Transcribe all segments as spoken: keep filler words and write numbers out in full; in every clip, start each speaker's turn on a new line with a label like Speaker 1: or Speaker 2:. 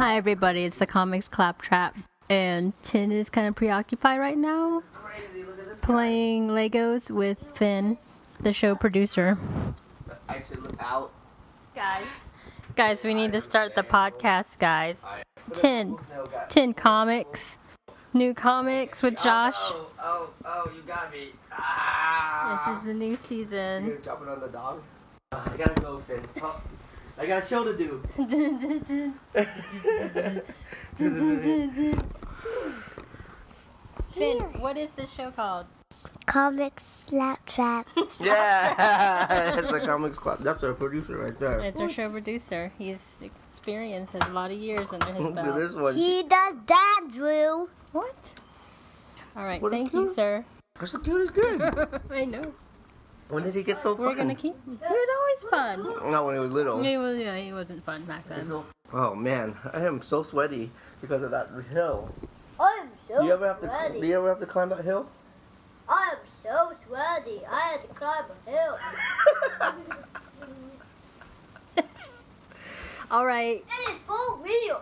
Speaker 1: Hi everybody, it's the Comics Claptrap, and Tin is kind of preoccupied right now, playing Legos with Finn, the show producer.
Speaker 2: I should look out.
Speaker 1: Guys, guys, we need to start the podcast, guys. Tin, Tin Comics, new comics with Josh.
Speaker 2: Oh, oh, oh, you got me. Ah.
Speaker 1: This is the new
Speaker 2: You
Speaker 1: season.
Speaker 2: gonna drop it on the dog? I gotta go, Finn. Oh, I got a show to do.
Speaker 1: Finn, what is this show called?
Speaker 3: Comics Claptrap.
Speaker 2: Yeah, it's the Comics Club. That's our producer right there.
Speaker 1: It's our show producer. He's experienced, has a lot of years under his
Speaker 2: Look at
Speaker 1: belt.
Speaker 2: this one.
Speaker 3: He does that, Drew.
Speaker 1: What? All right,
Speaker 2: What a
Speaker 1: thank you,
Speaker 2: cute-
Speaker 1: sir.
Speaker 2: That's the cutest kid.
Speaker 1: I know.
Speaker 2: When did he get so fun?
Speaker 1: We're gonna keep him. He was always fun.
Speaker 2: Not when he was little.
Speaker 1: He was, yeah, he wasn't fun back then.
Speaker 2: Oh man, I am so sweaty because of that hill.
Speaker 3: I'm so
Speaker 2: Do you ever have to?
Speaker 3: sweaty.
Speaker 2: Do you ever have to climb that hill?
Speaker 3: I'm so sweaty. I had to climb a hill.
Speaker 1: All right,
Speaker 3: And it's full real.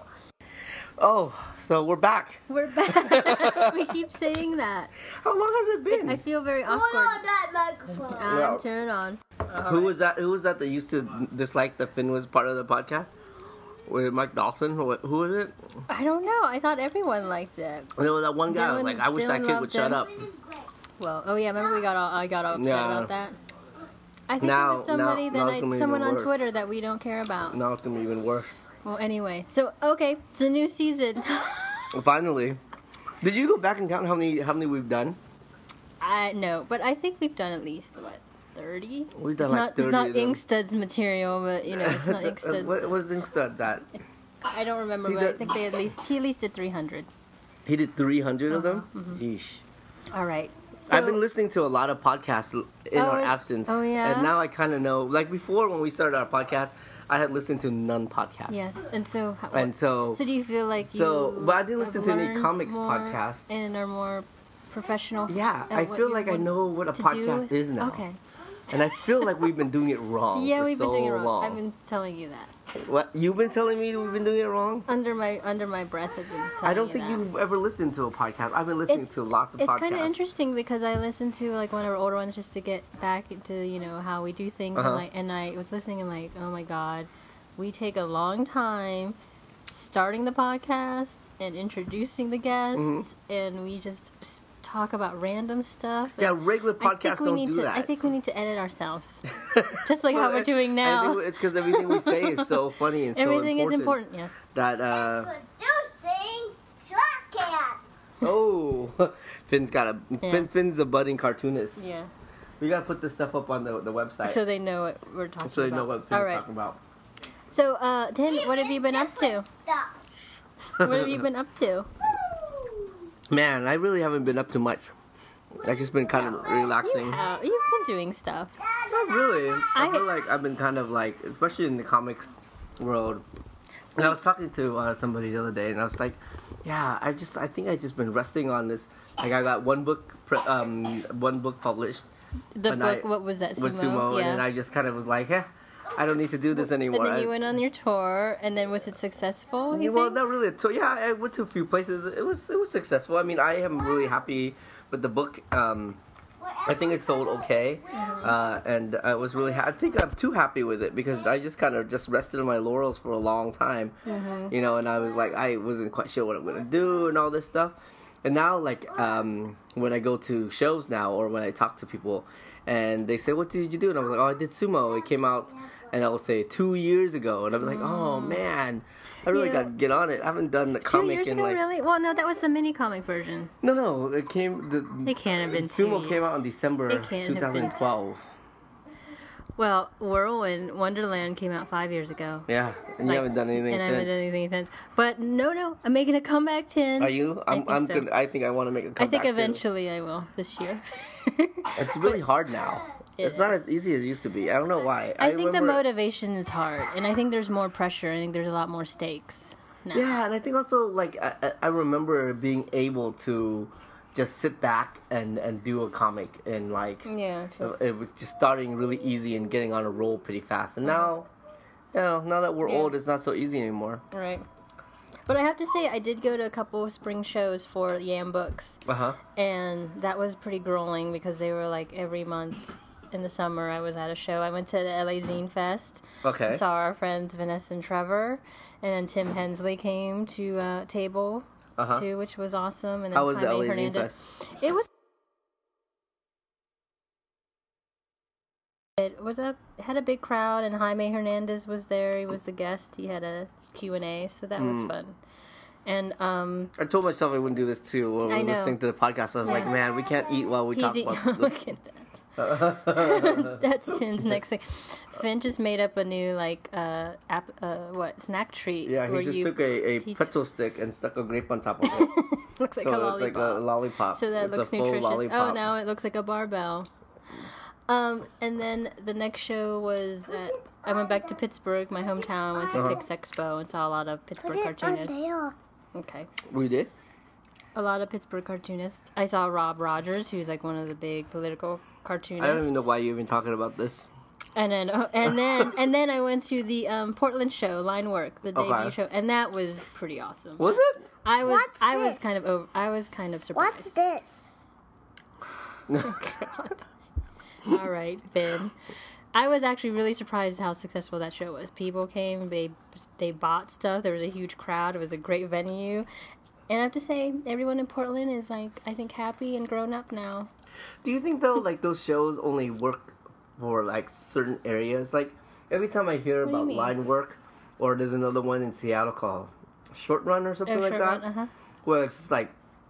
Speaker 2: Oh, so we're back.
Speaker 1: we're back. We keep saying that.
Speaker 2: How long has it been?
Speaker 1: I feel very
Speaker 3: Hold
Speaker 1: awkward.
Speaker 3: on that microphone.
Speaker 1: Um,
Speaker 2: No.
Speaker 1: turn it on.
Speaker 2: Who was that? Who was that that used to dislike that Finn was part of the podcast? With Mike Dawson? Who who was it?
Speaker 1: I don't know. I thought everyone liked it.
Speaker 2: There was that one guy. I was
Speaker 1: Dylan-
Speaker 2: like, I wish that
Speaker 1: Dylan
Speaker 2: kid
Speaker 1: loved
Speaker 2: would shut
Speaker 1: him.
Speaker 2: up.
Speaker 1: Well, oh yeah, remember we got all I got all upset
Speaker 2: Yeah.
Speaker 1: about that. I think
Speaker 2: Now-
Speaker 1: it was somebody
Speaker 2: now- now
Speaker 1: that
Speaker 2: it's gonna
Speaker 1: I,
Speaker 2: be
Speaker 1: someone
Speaker 2: even
Speaker 1: on
Speaker 2: worse.
Speaker 1: Twitter that we don't care about.
Speaker 2: Now it's gonna be even worse.
Speaker 1: Well, anyway, so okay, it's a new season.
Speaker 2: Finally, did you go back and count how many how many we've done?
Speaker 1: I no, but I think we've done at least what thirty.
Speaker 2: We've done
Speaker 1: it's
Speaker 2: like
Speaker 1: not,
Speaker 2: thirty
Speaker 1: It's not
Speaker 2: of them.
Speaker 1: Inkstud's material, but you know, it's not Inkstud's.
Speaker 2: what what is Inkstud's at?
Speaker 1: I don't remember,
Speaker 2: He
Speaker 1: but I
Speaker 2: did-
Speaker 1: think they at least he at least did three hundred.
Speaker 2: He did three hundred of them.
Speaker 1: Uh-huh,
Speaker 2: Yeesh.
Speaker 1: All right. So,
Speaker 2: I've been listening to a lot of podcasts in our
Speaker 1: Oh,
Speaker 2: absence,
Speaker 1: oh, yeah?
Speaker 2: and now I kind of know. Like before, when we started our podcast, I had listened to none podcasts.
Speaker 1: Yes, and so how,
Speaker 2: And so,
Speaker 1: so do you feel like
Speaker 2: so,
Speaker 1: you?
Speaker 2: but I didn't
Speaker 1: have
Speaker 2: listen to any
Speaker 1: learned
Speaker 2: comics
Speaker 1: more
Speaker 2: podcasts.
Speaker 1: and are more professional?
Speaker 2: yeah,
Speaker 1: at
Speaker 2: I
Speaker 1: what
Speaker 2: feel
Speaker 1: you
Speaker 2: like I
Speaker 1: want
Speaker 2: know what a
Speaker 1: to
Speaker 2: podcast
Speaker 1: do?
Speaker 2: is now.
Speaker 1: Okay.
Speaker 2: And I feel like we've been doing it wrong.
Speaker 1: Yeah,
Speaker 2: for
Speaker 1: we've been
Speaker 2: so
Speaker 1: doing it wrong.
Speaker 2: long.
Speaker 1: I've been telling you that.
Speaker 2: What you've been telling me we've been doing it wrong?
Speaker 1: Under my under my breath, I've been telling
Speaker 2: I don't
Speaker 1: you
Speaker 2: think
Speaker 1: that.
Speaker 2: you've ever listened to a podcast. I've been listening
Speaker 1: It's-
Speaker 2: to lots of
Speaker 1: It's
Speaker 2: podcasts.
Speaker 1: kind of interesting because I listened to like one of our older ones just to get back into you know how we do things,
Speaker 2: Uh-huh.
Speaker 1: and like and I was listening and like, oh my god, we take a long time starting the podcast and introducing the guests,
Speaker 2: Mhm.
Speaker 1: and we just s- talk about random stuff.
Speaker 2: Yeah,
Speaker 1: and
Speaker 2: regular
Speaker 1: I think
Speaker 2: podcasts
Speaker 1: we
Speaker 2: don't
Speaker 1: need
Speaker 2: do
Speaker 1: to,
Speaker 2: that.
Speaker 1: I think we need to edit ourselves, just like how
Speaker 2: Well,
Speaker 1: we're doing now.
Speaker 2: I think it's because everything we say is so funny and so
Speaker 1: Everything
Speaker 2: important.
Speaker 1: is important. Yes.
Speaker 2: That uh
Speaker 3: Producing trash can.
Speaker 2: oh, Finn's got a
Speaker 1: Yeah.
Speaker 2: Finn, Finn's a budding cartoonist.
Speaker 1: Yeah.
Speaker 2: We gotta put this stuff up on the the website
Speaker 1: So they know what we're talking
Speaker 2: so they
Speaker 1: about.
Speaker 2: know what Finn's
Speaker 1: All right.
Speaker 2: talking about.
Speaker 1: So, uh, Tim, what have you been up to?
Speaker 3: Stop.
Speaker 1: What have you been up to?
Speaker 2: Man, I really haven't been up to much. I've just been kind of relaxing.
Speaker 1: You have, you've been doing stuff.
Speaker 2: Not really. I,
Speaker 1: I-
Speaker 2: feel like I've been kind of like, especially in the comics world. And I was talking to uh, somebody the other day, and I was like, "Yeah, I just, I think I just been resting on this. Like, I got one book, pre- um, one book published
Speaker 1: The
Speaker 2: And
Speaker 1: book,
Speaker 2: I-
Speaker 1: what was that? Sumo.
Speaker 2: with Sumo,
Speaker 1: yeah.
Speaker 2: and then I just kind of was like, eh, I don't need to do this anymore."
Speaker 1: And then you
Speaker 2: I-
Speaker 1: went on your tour, and then was it successful?
Speaker 2: Yeah,
Speaker 1: You
Speaker 2: well,
Speaker 1: think?
Speaker 2: not really. So yeah, I went to a few places. It was it was successful. I mean, I am really happy with the book. Um, I think it sold okay, uh, and I was really. Ha- I think I'm too happy with it because I just kind of just rested on my laurels for a long time,
Speaker 1: Mm-hmm.
Speaker 2: you know. And I was like, I wasn't quite sure what I'm gonna do and all this stuff. And now, like, um, when I go to shows now, or when I talk to people, and they say, "What did you do?" and I was like, "Oh, I did sumo. It came out," and I will say two years ago, and I'm like, "Oh man, I really
Speaker 1: Yeah.
Speaker 2: got to get on it. I haven't done the
Speaker 1: Two
Speaker 2: comic
Speaker 1: years
Speaker 2: in
Speaker 1: ago,
Speaker 2: like
Speaker 1: really? Well, no, that was the mini comic version.
Speaker 2: no, no. It came the
Speaker 1: It can't have been two
Speaker 2: sumo
Speaker 1: years.
Speaker 2: came out in December
Speaker 1: It can't have been
Speaker 2: twenty twelve.
Speaker 1: Well, Whirlwind Wonderland came out five years ago.
Speaker 2: Yeah, and you
Speaker 1: Like,
Speaker 2: haven't done anything
Speaker 1: and I haven't
Speaker 2: since.
Speaker 1: done anything since. But no, no, I'm making a comeback, Tin.
Speaker 2: Are you?
Speaker 1: I
Speaker 2: I'm.
Speaker 1: think
Speaker 2: I'm
Speaker 1: so.
Speaker 2: gonna, I think I want to make a
Speaker 1: I
Speaker 2: comeback.
Speaker 1: think eventually I will this year.
Speaker 2: too. It's really hard now.
Speaker 1: It
Speaker 2: It's not as easy as it used to be. I don't know why.
Speaker 1: I, think the
Speaker 2: remember-
Speaker 1: motivation is hard, and I think there's more pressure. I think there's a lot more stakes now.
Speaker 2: Yeah, and I think also like I, I- I remember being able to just sit back and and do a comic and like
Speaker 1: Yeah. True.
Speaker 2: it was just starting really easy and getting on a roll pretty fast. And now, you know, now that we're
Speaker 1: Yeah.
Speaker 2: old, it's not so easy anymore.
Speaker 1: Right. But I have to say, I did go to a couple of spring shows for Yam Books,
Speaker 2: Uh huh.
Speaker 1: and that was pretty grueling because they were like every month. In the summer, I was at a show. I went to the L A Zine Fest.
Speaker 2: Okay.
Speaker 1: And saw our friends Vanessa and Trevor, and then Tim Hensley came to uh, table
Speaker 2: Uh-huh.
Speaker 1: too, which was awesome. And then
Speaker 2: How was the
Speaker 1: Jaime
Speaker 2: L A Zine
Speaker 1: Hernandez.
Speaker 2: Fest?
Speaker 1: It was. It was a it had a big crowd, and Jaime Hernandez was there. He was the guest. He had a Q and A, so that
Speaker 2: Mm.
Speaker 1: was fun. And um,
Speaker 2: I told myself I wouldn't do this too. When we
Speaker 1: I
Speaker 2: were
Speaker 1: know.
Speaker 2: listening to the podcast, I was like,
Speaker 1: Yeah.
Speaker 2: man, we can't eat while we
Speaker 1: he's
Speaker 2: talk
Speaker 1: eat-
Speaker 2: about the...
Speaker 1: look at that. That's Tim's next thing. Finn just made up a new like uh app uh what snack treat.
Speaker 2: Yeah,
Speaker 1: where
Speaker 2: he just
Speaker 1: you
Speaker 2: took a, a
Speaker 1: teach-
Speaker 2: pretzel stick and stuck a grape on top of it.
Speaker 1: looks like
Speaker 2: so
Speaker 1: a
Speaker 2: it's
Speaker 1: lollipop.
Speaker 2: like a lollipop.
Speaker 1: So that
Speaker 2: it's
Speaker 1: looks
Speaker 2: a full
Speaker 1: nutritious.
Speaker 2: lollipop.
Speaker 1: Oh, now it looks like a barbell. Um, and then the next show was at, I went back to Pittsburgh, my hometown. Went to
Speaker 2: Uh-huh.
Speaker 1: Pix Expo and saw a lot of Pittsburgh
Speaker 3: Put it on
Speaker 1: cartoonists.
Speaker 3: there.
Speaker 1: Okay,
Speaker 2: We did?
Speaker 1: a lot of Pittsburgh cartoonists. I saw Rob Rogers, who's like one of the big political cartoonists.
Speaker 2: I don't even know why you're even talking about this.
Speaker 1: And then, oh, and then, and then I went to the um, Portland show, Line Work, the debut
Speaker 2: Okay.
Speaker 1: show, and that was pretty awesome.
Speaker 2: Was it?
Speaker 1: I was,
Speaker 3: What's
Speaker 1: I was
Speaker 3: this?
Speaker 1: kind of over. I was kind of surprised.
Speaker 3: What's this?
Speaker 1: God. All right, Ben. I was actually really surprised how successful that show was. People came, they they bought stuff. There was a huge crowd. It was a great venue, and I have to say, everyone in Portland is like, I think, happy and grown up now.
Speaker 2: Do you think, though, like, those shows only work for, like, certain areas? Like, every time I hear
Speaker 1: What do you
Speaker 2: about
Speaker 1: mean?
Speaker 2: line work, or there's another one in Seattle called Short Run or something
Speaker 1: Oh,
Speaker 2: like
Speaker 1: short
Speaker 2: that,
Speaker 1: run, uh-huh.
Speaker 2: where it's just like,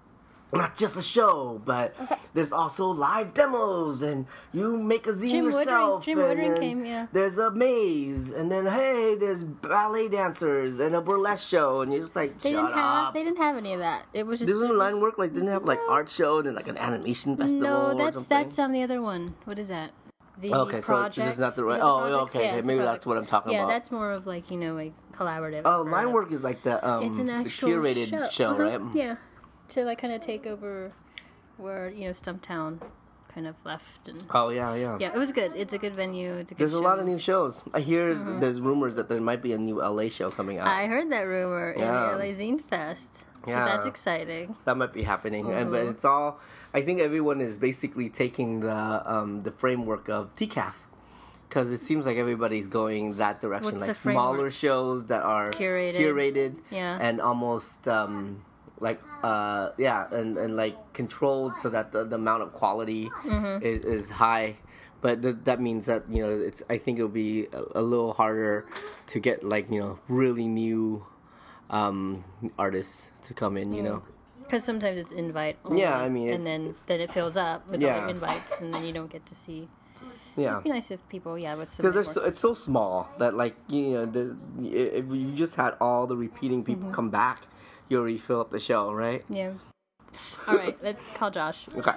Speaker 2: not just a show, but there's also live demos, and you make a zine
Speaker 1: Jim Woodring-
Speaker 2: yourself.
Speaker 1: Jim
Speaker 2: and
Speaker 1: Woodring
Speaker 2: then
Speaker 1: came, yeah.
Speaker 2: There's a maze, and then hey, there's ballet dancers and a burlesque show, and you're just like,
Speaker 1: They
Speaker 2: shut
Speaker 1: didn't have.
Speaker 2: up.
Speaker 1: They didn't have any of that. It was just.
Speaker 2: Doesn't
Speaker 1: it
Speaker 2: line
Speaker 1: was-
Speaker 2: work like didn't have like art show and then like an animation festival
Speaker 1: No,
Speaker 2: or
Speaker 1: that's
Speaker 2: something?
Speaker 1: that's on the other one. What is that? The
Speaker 2: Okay, so it's just
Speaker 1: projects?
Speaker 2: not the right-
Speaker 1: Is it
Speaker 2: oh,
Speaker 1: projects?
Speaker 2: okay,
Speaker 1: Yeah,
Speaker 2: okay,
Speaker 1: it's
Speaker 2: maybe
Speaker 1: the
Speaker 2: that's what I'm talking
Speaker 1: yeah,
Speaker 2: about.
Speaker 1: Yeah, that's more of like, you know, like collaborative.
Speaker 2: Oh,
Speaker 1: or,
Speaker 2: line
Speaker 1: uh,
Speaker 2: work is like the um
Speaker 1: It's an
Speaker 2: the
Speaker 1: actual
Speaker 2: curated
Speaker 1: show,
Speaker 2: show,
Speaker 1: Uh-huh,
Speaker 2: right?
Speaker 1: Yeah, to like kind of take over where you know Stumptown kind of left, and
Speaker 2: Oh yeah, yeah.
Speaker 1: yeah, it was good. It's a good venue. It's a good.
Speaker 2: There's a
Speaker 1: show.
Speaker 2: lot of new shows. I hear there's rumors that there might be a new L A show coming out.
Speaker 1: I heard that rumor
Speaker 2: Yeah.
Speaker 1: in the L A Zine Fest, so
Speaker 2: Yeah.
Speaker 1: that's exciting.
Speaker 2: That might be happening, and but
Speaker 1: Mm-hmm.
Speaker 2: it's all. I think everyone is basically taking the um the framework of T C A F. Because it seems like everybody's going that direction,
Speaker 1: What's
Speaker 2: like
Speaker 1: the framework?
Speaker 2: smaller shows that are
Speaker 1: Curated.
Speaker 2: curated
Speaker 1: Yeah.
Speaker 2: and almost um, like uh, yeah, and, and like controlled so that the, the amount of quality
Speaker 1: Mm-hmm.
Speaker 2: is, is high. But th- that means that you know it's. I think it'll be a, a little harder to get like you know really new um, artists to come in. You know.
Speaker 1: Because sometimes it's invite only,
Speaker 2: Yeah, I mean,
Speaker 1: and
Speaker 2: it's-
Speaker 1: then then it fills up with
Speaker 2: Yeah.
Speaker 1: other invites, and then you don't get to see.
Speaker 2: Yeah.
Speaker 1: It'd be nice if people, yeah, would
Speaker 2: Because
Speaker 1: submit
Speaker 2: they're
Speaker 1: more.
Speaker 2: so, it's so small that like you know the, if you just had all the repeating people
Speaker 1: Mm-hmm.
Speaker 2: come back, you already fill up the show, right?
Speaker 1: Yeah. All right, let's call Josh.
Speaker 2: Okay.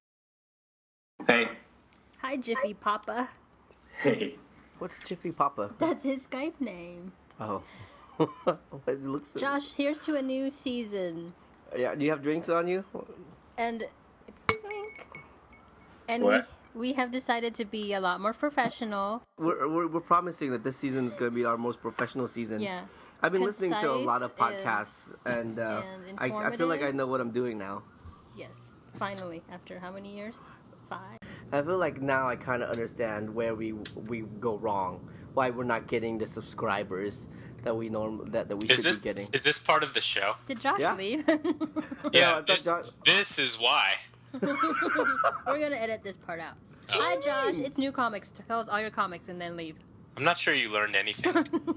Speaker 4: Hey.
Speaker 1: Hi, Jiffy Papa.
Speaker 4: Hey.
Speaker 2: What's Jiffy Papa?
Speaker 1: That's his Skype name.
Speaker 2: Oh. It looks. So,
Speaker 1: Josh, here's to a new season.
Speaker 2: Yeah. Do you have drinks on you?
Speaker 1: And wink. And
Speaker 4: What?
Speaker 1: we we have decided to be a lot more professional.
Speaker 2: We're we're, we're promising that this season is going to be our most professional season.
Speaker 1: Yeah.
Speaker 2: I've been listening to a lot of
Speaker 1: Concise and-
Speaker 2: podcasts, and, uh,
Speaker 1: and
Speaker 2: I, I feel like I
Speaker 1: informative.
Speaker 2: know what I'm doing now.
Speaker 1: Yes. Finally, after how many years? Five.
Speaker 2: I feel like now I kind of understand where we we go wrong. Why we're not getting the subscribers that we norm that, that we
Speaker 5: Is
Speaker 2: should
Speaker 5: this
Speaker 2: be getting.
Speaker 5: is this part of the show?
Speaker 1: Did Josh
Speaker 2: Yeah.
Speaker 1: leave?
Speaker 2: Yeah, I
Speaker 5: Yeah,
Speaker 2: thought
Speaker 5: this,
Speaker 2: Josh-
Speaker 5: this is why.
Speaker 1: We're gonna edit this part out.
Speaker 5: Oh.
Speaker 1: Hi, Josh. It's new comics. Tell us all your comics and then leave.
Speaker 5: I'm not sure you learned anything.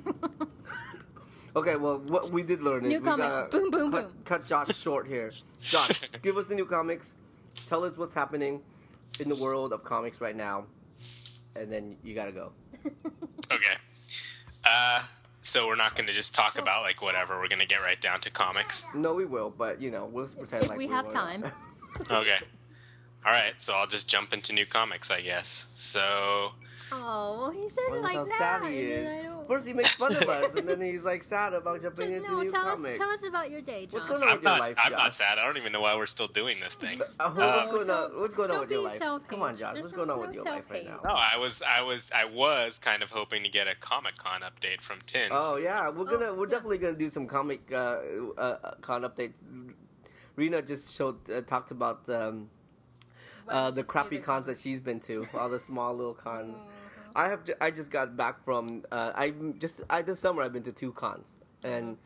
Speaker 2: Okay, well, what we did learn is
Speaker 1: New
Speaker 2: we
Speaker 1: comics.
Speaker 2: gotta
Speaker 1: Boom, boom,
Speaker 2: cut,
Speaker 1: boom.
Speaker 2: cut Josh short here. Josh, give us the new comics. Tell us what's happening in the world of comics right now, and then you gotta go.
Speaker 5: Okay. Uh, so we're not going to just talk about like whatever. We're going to get right down to comics.
Speaker 2: No, we will, but you know, we'll just pretend
Speaker 1: If
Speaker 2: like
Speaker 1: we
Speaker 2: we
Speaker 1: have
Speaker 2: won't.
Speaker 1: time.
Speaker 5: Okay. All right. So I'll just jump into new comics, I guess. So
Speaker 1: Oh, well, he says
Speaker 2: Well,
Speaker 1: it
Speaker 2: look
Speaker 1: like
Speaker 2: how
Speaker 1: that.
Speaker 2: sad he
Speaker 1: and then
Speaker 2: is.
Speaker 1: I don't
Speaker 2: First he makes fun of us, and then he's like sad about jumping
Speaker 1: Just,
Speaker 2: into
Speaker 1: no,
Speaker 2: new
Speaker 1: tell us,
Speaker 2: comic.
Speaker 1: tell us about your day, Josh.
Speaker 2: What's going on
Speaker 5: I'm
Speaker 2: with your
Speaker 5: not.
Speaker 2: life,
Speaker 5: I'm
Speaker 2: Josh?
Speaker 5: not sad. I don't even know why we're still doing this thing.
Speaker 2: Uh, what's going
Speaker 1: tell-
Speaker 2: on? What's going on
Speaker 1: don't
Speaker 2: with your
Speaker 1: be
Speaker 2: life?
Speaker 1: self-hate.
Speaker 2: Come on, Josh.
Speaker 1: There's
Speaker 2: What's going
Speaker 1: no-
Speaker 2: on with
Speaker 1: no
Speaker 2: your life right
Speaker 1: self-hate.
Speaker 2: now?
Speaker 5: No, I was, I was, I was kind of hoping to get a Comic Con update from Tins.
Speaker 2: Oh yeah, we're gonna
Speaker 1: Oh,
Speaker 2: we're
Speaker 1: yeah.
Speaker 2: definitely gonna do some comic uh, uh, con updates. Rena just showed uh, talked about um, uh, the crappy cons that she's been to, all the small little cons. I have ju- I just got back from uh, I just I this summer I've been to two cons, and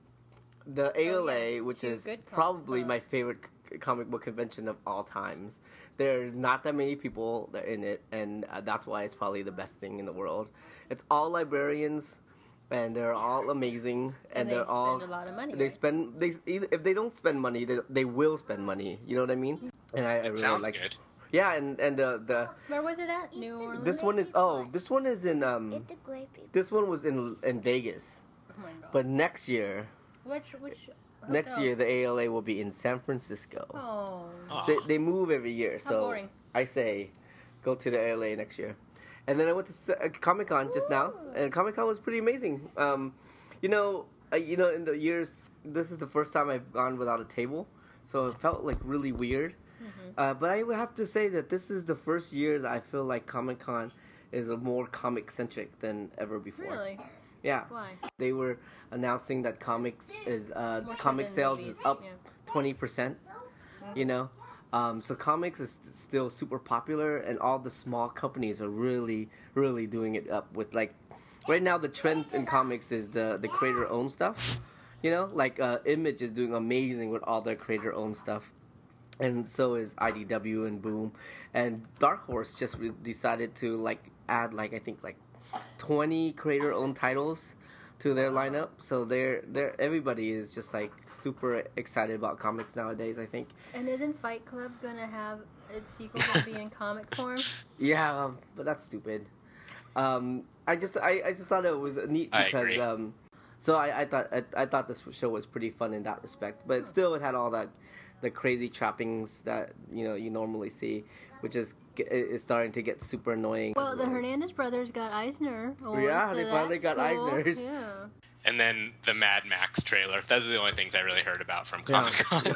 Speaker 2: the A L A,
Speaker 1: Oh, yeah.
Speaker 2: which
Speaker 1: Two
Speaker 2: is
Speaker 1: good cons,
Speaker 2: probably
Speaker 1: huh?
Speaker 2: my favorite c- comic book convention of all times. There's not that many people that are in it, and uh, that's why it's probably the best thing in the world. It's all librarians, and they're all amazing, and,
Speaker 1: And they
Speaker 2: they're
Speaker 1: spend
Speaker 2: all
Speaker 1: a lot of money,
Speaker 2: They
Speaker 1: right?
Speaker 2: spend they either, if they don't spend money, they, they will spend money. You know what I mean? And I, I really
Speaker 5: Sounds
Speaker 2: like.
Speaker 5: good.
Speaker 2: Yeah, and and the the
Speaker 1: Where was it at? New Orleans?
Speaker 2: this one is oh this one is in um
Speaker 3: It's the great people.
Speaker 2: this one was in in Vegas,
Speaker 1: Oh my god.
Speaker 2: but next year
Speaker 1: Which, which
Speaker 2: next
Speaker 1: hotel?
Speaker 2: year the A L A will be in San Francisco.
Speaker 1: Oh.
Speaker 5: Aw.
Speaker 2: They, they move every year, so
Speaker 1: boring.
Speaker 2: I say go to the A L A next year. And then I went to uh, Comic Con just now, and Comic Con was pretty amazing. Um, you know, uh, you know, in the years, this is the first time I've gone without a table, so it felt like really weird. Uh, but I would have to say that this is the first year that I feel like Comic Con is a more comic centric than ever before.
Speaker 1: Really?
Speaker 2: Yeah.
Speaker 1: Why?
Speaker 2: They were announcing that comics is uh,
Speaker 1: More so
Speaker 2: comic
Speaker 1: than
Speaker 2: sales
Speaker 1: movies,
Speaker 2: is up
Speaker 1: yeah.
Speaker 2: twenty percent. You know, um, so comics is still super popular, and all the small companies are really, really doing it up with like. Right now, the trend in comics is the the creator owned stuff. You know, like uh, Image is doing amazing with all their creator owned stuff. And so is I D W and Boom, and Dark Horse just re- decided to like add like I think like twenty creator owned titles to their lineup. So they're they're everybody is just like super excited about comics nowadays. I think.
Speaker 1: And isn't Fight Club gonna have its sequel gonna be in comic form?
Speaker 2: Yeah, um, but that's stupid. Um, I just I, I just thought it was neat
Speaker 5: I
Speaker 2: because
Speaker 5: agree.
Speaker 2: um, so I, I thought I, I thought this show was pretty fun in that respect, but still it had all that the crazy trappings that you know you normally see, which is is starting to get super annoying.
Speaker 1: Well, the Hernandez brothers got Eisner. awards,
Speaker 2: Yeah,
Speaker 1: so
Speaker 2: they finally
Speaker 1: that's
Speaker 2: got
Speaker 1: cool.
Speaker 2: Eisners.
Speaker 1: Yeah.
Speaker 5: And then the Mad Max trailer. Those are the only things I really heard about from
Speaker 2: Yeah.
Speaker 5: Comic Con.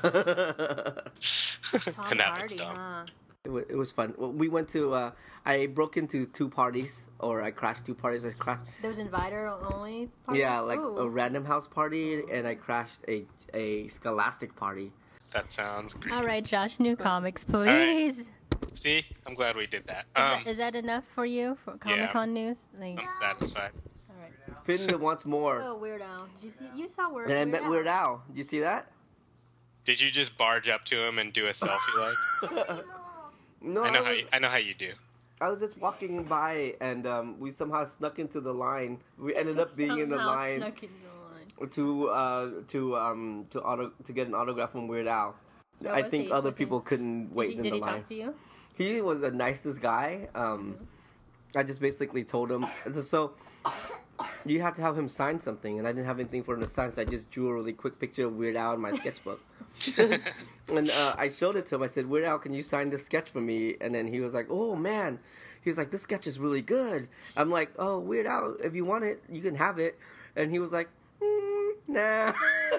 Speaker 1: Tom
Speaker 5: and that looks
Speaker 1: Hardy,
Speaker 5: dumb.
Speaker 1: huh?
Speaker 2: It was, it was fun. Well, we went to. Uh, I broke into two parties, or I crashed two parties. I crashed.
Speaker 1: There was inviter only. Party?
Speaker 2: Yeah, like
Speaker 1: Ooh.
Speaker 2: a random house party, and I crashed a a Scholastic party.
Speaker 5: That sounds great.
Speaker 1: All right, Josh, new comics, please.
Speaker 5: right.
Speaker 1: Is,
Speaker 5: See, I'm glad we did that.
Speaker 1: that.
Speaker 5: Um,
Speaker 1: is that enough for you for Comic Con news? Like,
Speaker 5: I'm satisfied.
Speaker 1: all right.
Speaker 2: Finn wants more,
Speaker 1: Oh, Weird Al. Did you see? You saw Weird.
Speaker 2: and I
Speaker 1: Weird
Speaker 2: met Weird Al. Did you see that?
Speaker 5: Did you just barge up to him and do a selfie like?
Speaker 2: No,
Speaker 5: I know
Speaker 2: was,
Speaker 5: how you, I know how you do.
Speaker 2: I was just walking by, and um, we somehow snuck into the line. We ended up being in the
Speaker 1: Somehow
Speaker 2: line
Speaker 1: snuck in the line.
Speaker 2: to uh, to um to auto to get an autograph from Weird Al.
Speaker 1: Oh,
Speaker 2: I
Speaker 1: was
Speaker 2: think
Speaker 1: he?
Speaker 2: other
Speaker 1: Was he-
Speaker 2: people couldn't wait
Speaker 1: Did, he,
Speaker 2: in
Speaker 1: did
Speaker 2: the
Speaker 1: he
Speaker 2: line.
Speaker 1: talk to you?
Speaker 2: He was the nicest guy. Um, I just basically told him so, so. You have to have him sign something, and I didn't have anything for him to sign, so I just drew a really quick picture of Weird Al in my sketchbook. And uh, I showed it to him. I said, "Weird Al, can you sign this sketch for me?" And then he was like, "Oh man," he was like, "This sketch is really good." I'm like, "Oh, Weird Al, if you want it, you can have it." And he was like, mm, "Nah."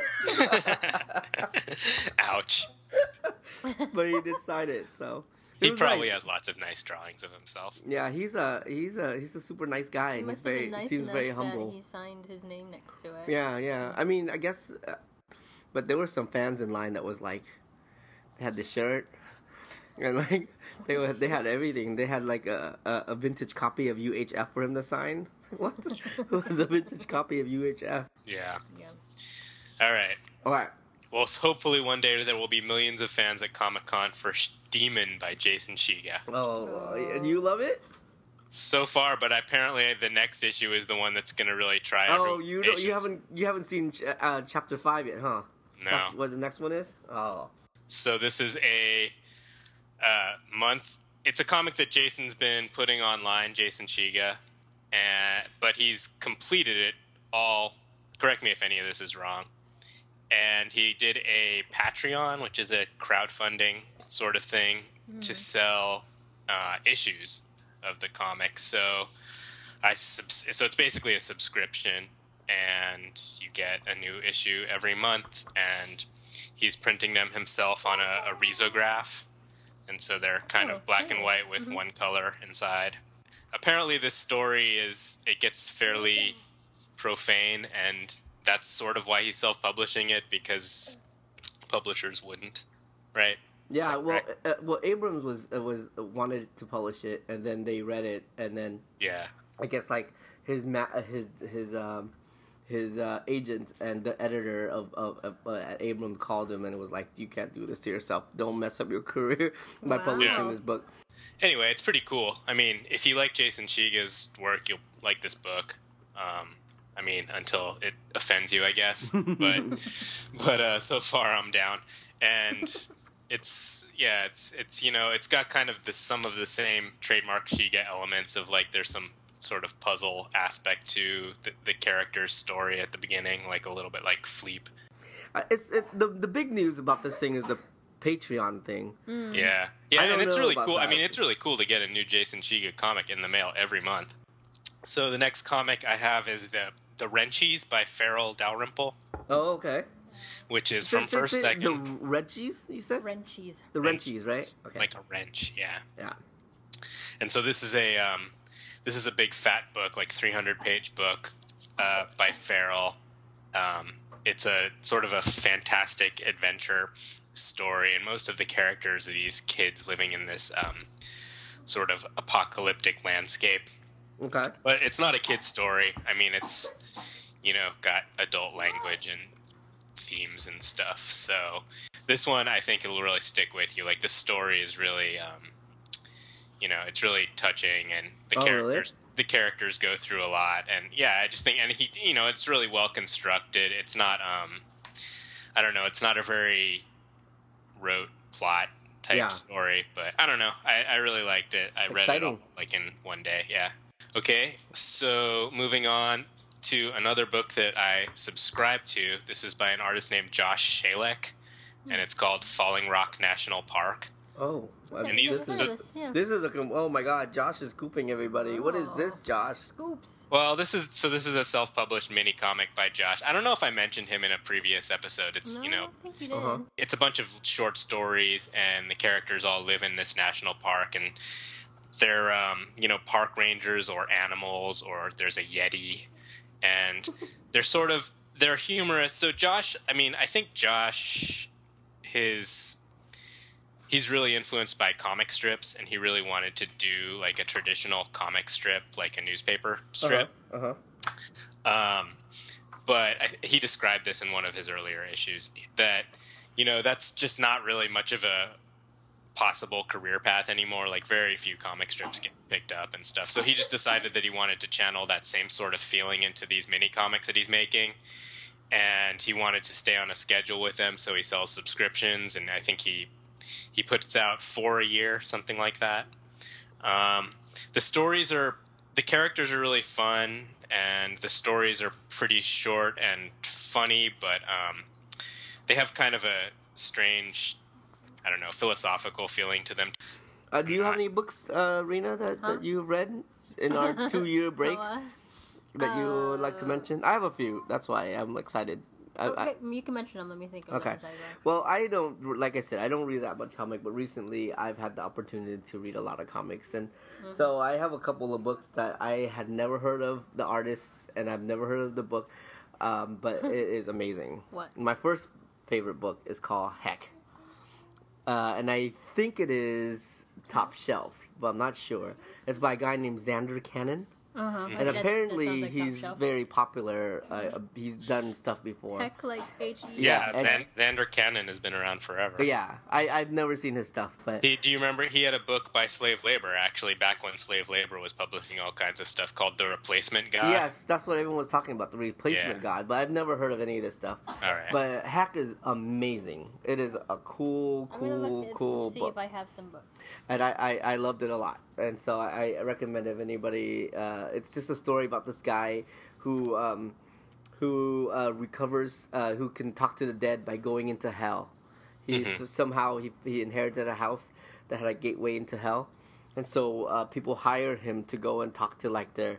Speaker 5: Ouch.
Speaker 2: But he did sign it, so it
Speaker 5: He
Speaker 2: was
Speaker 5: probably
Speaker 2: nice.
Speaker 5: has lots of nice drawings of himself.
Speaker 2: Yeah, he's a he's a he's a super nice guy,
Speaker 1: He
Speaker 2: and he's
Speaker 1: must have been
Speaker 2: very
Speaker 1: nice
Speaker 2: seems
Speaker 1: enough
Speaker 2: very
Speaker 1: that
Speaker 2: humble.
Speaker 1: He signed his name next to it.
Speaker 2: Yeah, yeah. I mean, I guess, uh, but there were some fans in line that was like, they had the shirt, and like they were they had everything. They had like a a, a vintage copy of U H F for him to sign. It's like, what? Who has a vintage copy of U H F?
Speaker 5: Yeah.
Speaker 1: Yeah.
Speaker 5: All right.
Speaker 2: All right.
Speaker 5: Well, s- hopefully one day there will be millions of fans at Comic Con for Sh- Demon by Jason Shiga.
Speaker 2: Oh, and you love it?
Speaker 5: So far, but apparently the next issue is the one that's going to really try
Speaker 2: Oh,
Speaker 5: everyone's
Speaker 2: you don't, you
Speaker 5: patience.
Speaker 2: haven't you haven't seen ch- uh, chapter five yet, huh?
Speaker 5: No.
Speaker 2: That's what the next one is. Oh.
Speaker 5: So this is a uh, month. It's a comic that Jason's been putting online, Jason Shiga, and but he's completed it all. Correct me if any of this is wrong. And he did a Patreon, which is a crowdfunding sort of thing, to sell uh, issues of the comic. So I subs- so it's basically a subscription, and you get a new issue every month, and he's printing them himself on a, a risograph, and so they're kind
Speaker 1: Oh,
Speaker 5: of black and
Speaker 1: cool.
Speaker 5: white with
Speaker 1: Mhm.
Speaker 5: one color inside. Apparently, this story is it gets fairly profane, and that's sort of why he's self-publishing it, because publishers wouldn't, right? Is
Speaker 2: Yeah,
Speaker 5: that
Speaker 2: well,
Speaker 5: correct?
Speaker 2: uh, well, Abrams was uh, was uh, wanted to publish it, and then they read it, and then
Speaker 5: Yeah.
Speaker 2: I guess like his ma- uh, his his um his uh, agent and the editor of of, of uh, at Abrams called him and was like, "You can't do this to yourself. Don't mess up your career by
Speaker 1: Wow.
Speaker 2: publishing
Speaker 1: Yeah.
Speaker 2: this book."
Speaker 5: Anyway, it's pretty cool. I mean, if you like Jason Shiga's work, you'll like this book. Um, I mean, until it offends you, I guess. But but uh, so far, I'm down. And it's yeah, it's it's you know, it's got kind of the some of the same trademark Shiga elements of like there's some sort of puzzle aspect to the, the character's story at the beginning, like a little bit like Fleep.
Speaker 2: Uh, it's it, the the big news about this thing is the Patreon thing.
Speaker 1: Mm.
Speaker 5: Yeah,
Speaker 2: I
Speaker 5: yeah,
Speaker 2: don't
Speaker 5: and it's
Speaker 2: know
Speaker 5: really
Speaker 2: about
Speaker 5: cool. I
Speaker 2: that.
Speaker 5: mean, it's really cool to get a new Jason Shiga comic in the mail every month. So the next comic I have is the the Wrenchies by Farrell Dalrymple,
Speaker 2: Oh, okay.
Speaker 5: which is
Speaker 2: Say-
Speaker 5: from
Speaker 2: say-
Speaker 5: First
Speaker 2: say
Speaker 5: Second.
Speaker 2: The Reggies, you said?
Speaker 1: Wrenchies.
Speaker 2: The Wrenchies, right?
Speaker 5: It's
Speaker 2: Okay.
Speaker 5: Like a wrench, yeah.
Speaker 2: Yeah.
Speaker 5: And so this is a um, this is a big fat book, like three hundred page book uh, by Farrell. Um, it's a sort of a fantastic adventure story, and most of the characters are these kids living in this um, sort of apocalyptic landscape.
Speaker 2: Okay.
Speaker 5: But it's not a kid's story. I mean, it's, you know, got adult language and themes and stuff. So this one, I think it'll really stick with you. Like, the story is really, um, you know, it's really touching, and the
Speaker 2: Oh, really?
Speaker 5: characters, the characters go through a lot. And yeah, I just think, and he, you know, it's really well constructed. It's not, um, I don't know, it's not a very rote plot type
Speaker 2: Yeah.
Speaker 5: story, but I don't know. I, I really liked it. I read it
Speaker 2: Exciting.
Speaker 5: all, like in one day. Yeah. Okay, so moving on to another book that I subscribe to. This is by an artist named Josh Shalek, and it's called Falling Rock National Park.
Speaker 2: Oh. well,
Speaker 5: And these-
Speaker 2: this, is,
Speaker 5: so-
Speaker 1: this, yeah.
Speaker 2: this is a... com- Oh, my God. Josh is scooping everybody. What is
Speaker 1: Oh.
Speaker 2: this, Josh?
Speaker 1: Scoops.
Speaker 5: Well, this is so. This is a self-published mini comic by Josh. I don't know if I mentioned him in a previous episode. It's
Speaker 1: No,
Speaker 5: you
Speaker 1: I
Speaker 5: know,
Speaker 1: don't think you did.
Speaker 2: Uh-huh.
Speaker 5: it's a bunch of short stories, and the characters all live in this national park, and they're um, you know, park rangers or animals, or there's a yeti, and they're sort of they're humorous. So Josh, I mean, I think Josh, his he's really influenced by comic strips, and he really wanted to do like a traditional comic strip, like a newspaper strip.
Speaker 2: Uh-huh.
Speaker 5: Um, but I, he described this in one of his earlier issues that, you know, that's just not really much of a possible career path anymore. Like, very few comic strips get picked up and stuff. So he just decided that he wanted to channel that same sort of feeling into these mini comics that he's making. And he wanted to stay on a schedule with them, so he sells subscriptions, and I think he he puts out four a year, something like that. Um, the stories are, the characters are really fun, and the stories are pretty short and funny, but um, they have kind of a strange, I don't know, philosophical feeling to them.
Speaker 2: Uh, do you have any books, uh, Rena, that,
Speaker 1: Huh?
Speaker 2: that you've read in our two-year break
Speaker 1: Oh, uh,
Speaker 2: that you would like to
Speaker 1: Uh,
Speaker 2: mention? I have a few. That's why I'm excited. I, I,
Speaker 1: okay, you can mention them. Let me think. Of
Speaker 2: Okay.
Speaker 1: others I read.
Speaker 2: Well, I don't, like I said, I don't read that much comic, but recently I've had the opportunity to read a lot of comics. And so I have a couple of books that I had never heard of the artists, and I've never heard of the book, um, but it is amazing.
Speaker 1: What?
Speaker 2: My first favorite book is called Heck. Uh, and I think it is Top Shelf, but I'm not sure. It's by a guy named Xander Cannon.
Speaker 1: Uh-huh.
Speaker 2: And
Speaker 1: That's- that
Speaker 2: apparently
Speaker 1: sounds like Top
Speaker 2: he's
Speaker 1: Shelf.
Speaker 2: very popular. Uh, he's done stuff before.
Speaker 1: Heck, like H E.
Speaker 5: Yeah,
Speaker 2: Yeah,
Speaker 5: Xan- Xander Cannon has been around forever.
Speaker 2: But yeah, I, I've never seen his stuff, but
Speaker 5: He, do you remember he had a book by Slave Labor, actually, back when Slave Labor was publishing all kinds of stuff called The Replacement Guy?
Speaker 2: yes, that's what everyone was talking about, the replacement
Speaker 5: Yeah.
Speaker 2: god. But I've never heard of any of this stuff.
Speaker 5: All right.
Speaker 2: But Hack is amazing. It is a cool,
Speaker 1: I'm gonna
Speaker 2: cool,
Speaker 1: look at,
Speaker 2: cool
Speaker 1: see
Speaker 2: book,
Speaker 1: if I have some books.
Speaker 2: and I, I, I loved it a lot. And so I, I recommend if anybody. Uh, it's just a story about this guy who um, who uh, recovers, uh, who can talk to the dead by going into hell. He's
Speaker 5: Mhm.
Speaker 2: somehow he he inherited a house that had a gateway into hell, and so uh, people hire him to go and talk to like their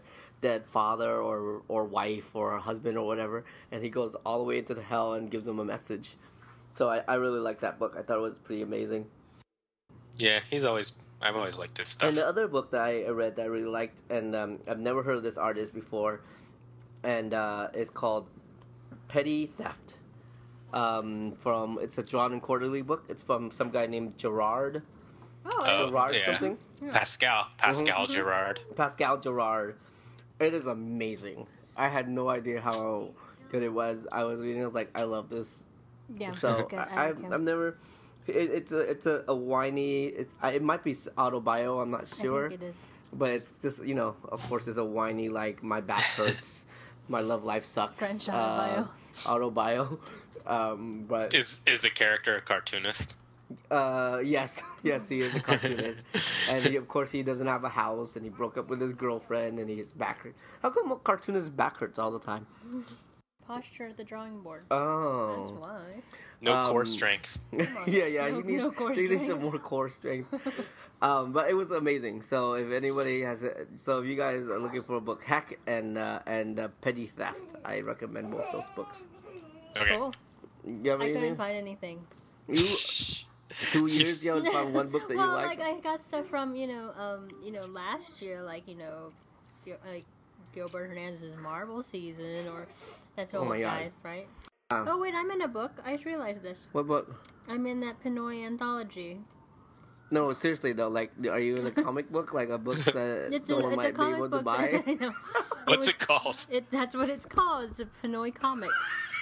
Speaker 2: dead father or or wife or husband or whatever, and he goes all the way into the hell and gives them a message. So I, I really liked that book. I thought it was pretty amazing.
Speaker 5: Yeah, he's always. I've always liked his stuff.
Speaker 2: And the other book that I read that I really liked, and um, I've never heard of this artist before, and uh, it's called Petty Theft. Um, from it's a drawn and quarterly book. It's from some guy named Gerard.
Speaker 1: Oh,
Speaker 5: Oh,
Speaker 2: Gerard
Speaker 5: yeah.
Speaker 2: something.
Speaker 5: Pascal. Pascal
Speaker 2: Mhm.
Speaker 5: Gerard.
Speaker 2: Pascal Gerard. It is amazing. I had no idea how good it was. I was reading. I was like, I love this.
Speaker 1: yeah.
Speaker 2: So
Speaker 1: it's good. I
Speaker 2: I,
Speaker 1: like
Speaker 2: I've,
Speaker 1: him.
Speaker 2: I've never. It, it's a it's a, a whiny. It's I, it might be autobio. I'm not sure.
Speaker 1: I think it is.
Speaker 2: But it's just, you know, of course, it's a whiny, like, my back hurts, my love life sucks.
Speaker 1: French
Speaker 2: uh, autobio. Um, but,
Speaker 5: Is is the character a cartoonist?
Speaker 2: uh, yes, yes, he is a cartoonist. And he, of course, he doesn't have a house, and he broke up with his girlfriend, and his back hurts. How come cartoonists' back hurts all the time?
Speaker 1: Posture at the drawing board. That's
Speaker 2: Oh.
Speaker 1: why.
Speaker 5: No
Speaker 2: Um,
Speaker 5: core strength.
Speaker 2: yeah, yeah,
Speaker 1: No-
Speaker 2: you need,
Speaker 1: no core
Speaker 2: you need
Speaker 1: strength.
Speaker 2: some more core strength. um, but it was amazing. So if anybody has, a, so if you guys are looking for a book, Hack and uh, and uh, Petty Theft, I recommend both those books.
Speaker 5: Okay.
Speaker 1: Cool.
Speaker 2: You have
Speaker 1: I
Speaker 2: anything?
Speaker 1: couldn't find anything.
Speaker 2: You two years you haven't found one book that
Speaker 1: well,
Speaker 2: you like?
Speaker 1: like I got stuff from you know, um, you know, last year, like you know, Gil- like Gilbert Hernandez's Marvel season, or that's
Speaker 2: Oh
Speaker 1: old
Speaker 2: my God.
Speaker 1: guys, right?
Speaker 2: Um,
Speaker 1: Oh wait, I'm in a book. I just realized this.
Speaker 2: What book?
Speaker 1: I'm in that Pinoy anthology.
Speaker 2: No, seriously though, like, are you in a comic book, like a book that
Speaker 1: It's a,
Speaker 2: someone
Speaker 1: it's a
Speaker 2: might be
Speaker 1: comic
Speaker 2: able
Speaker 1: book.
Speaker 2: to buy?
Speaker 1: I know.
Speaker 5: What's
Speaker 1: was-
Speaker 5: it called?
Speaker 1: It that's what it's called. It's a Pinoy Comics.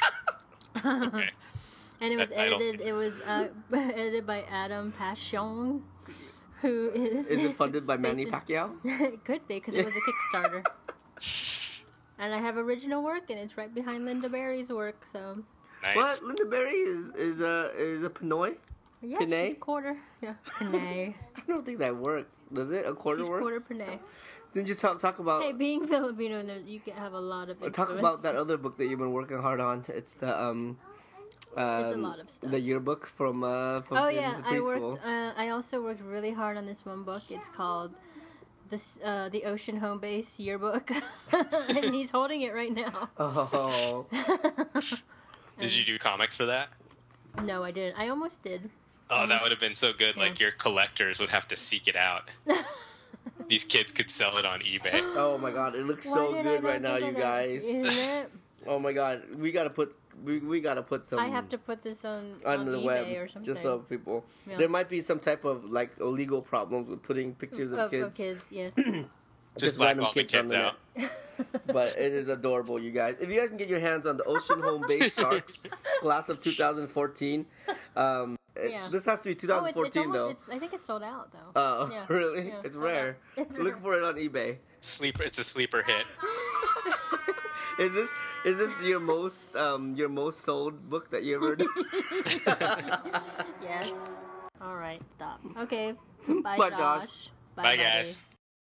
Speaker 5: Okay.
Speaker 1: And it was
Speaker 5: That- I don't
Speaker 1: edited.
Speaker 5: think
Speaker 1: It
Speaker 5: it's-
Speaker 1: was uh, edited by Adam Passion, who is.
Speaker 2: Is it funded by Manny
Speaker 1: based
Speaker 2: Pacquiao?
Speaker 1: in- it could be because it was a Kickstarter. And I have original work, and it's right behind Linda Berry's work. So
Speaker 5: Nice.
Speaker 2: What? Linda Berry is is a is a Pinoy?
Speaker 1: yeah,
Speaker 2: Pinay?
Speaker 1: she's quarter. Yeah, Pinay.
Speaker 2: I don't think that works. Does it? A quarter
Speaker 1: she's
Speaker 2: works?
Speaker 1: quarter Pinay.
Speaker 2: Didn't you talk talk about
Speaker 1: Hey, being Filipino, there- you can have a lot of influence.
Speaker 2: talk about that other book that you've been working hard on? It's the um. Um,
Speaker 1: lot of stuff.
Speaker 2: The yearbook from uh from
Speaker 1: Oh
Speaker 2: in
Speaker 1: yeah, I
Speaker 2: preschool.
Speaker 1: worked. Uh, I also worked really hard on this one book. It's called this uh, the Ocean Home Base Yearbook, and he's holding it right now.
Speaker 2: Oh,
Speaker 5: Did you do comics for that?
Speaker 1: No, I didn't. I almost did.
Speaker 5: Oh, that would have been so good.
Speaker 1: Yeah.
Speaker 5: Like your collectors would have to seek it out. These kids could sell it on eBay.
Speaker 2: oh my God! It looks
Speaker 1: Why
Speaker 2: so
Speaker 1: did I
Speaker 2: good
Speaker 1: not
Speaker 2: right now,
Speaker 1: think
Speaker 2: you
Speaker 1: of that?
Speaker 2: guys.
Speaker 1: Isn't it?
Speaker 2: Oh my God! We gotta put we, we gotta put some
Speaker 1: I have to put this on,
Speaker 2: on
Speaker 1: on
Speaker 2: the
Speaker 1: eBay
Speaker 2: web
Speaker 1: or something.
Speaker 2: just so people.
Speaker 1: Yeah.
Speaker 2: There might be some type of like illegal problems with putting pictures of,
Speaker 1: of,
Speaker 2: kids.
Speaker 1: of kids, yes.
Speaker 5: Just
Speaker 2: random
Speaker 5: blackball the
Speaker 2: on
Speaker 5: kids
Speaker 2: net.
Speaker 5: out.
Speaker 2: But it is adorable, you guys. If you guys can get your hands on the Ocean Home Base Sharks Class of two thousand fourteen, um, it's,
Speaker 1: Yeah.
Speaker 2: this has to be
Speaker 1: Oh, it's, it's
Speaker 2: twenty fourteen
Speaker 1: almost,
Speaker 2: though.
Speaker 1: it's, I think it's sold out though.
Speaker 2: Oh,
Speaker 1: Yeah.
Speaker 2: really?
Speaker 1: Yeah,
Speaker 2: it's
Speaker 1: sold out.
Speaker 2: rare.
Speaker 1: It's
Speaker 2: Look
Speaker 1: rare.
Speaker 2: for it on eBay.
Speaker 5: Sleeper. It's a sleeper hit.
Speaker 2: Is this is this your most um your most sold book that you ever did?
Speaker 1: Yes. All right, stop. Okay. Bye,
Speaker 2: Bye,
Speaker 1: Josh.
Speaker 2: Josh.
Speaker 5: Bye,
Speaker 1: buddy.
Speaker 5: guys.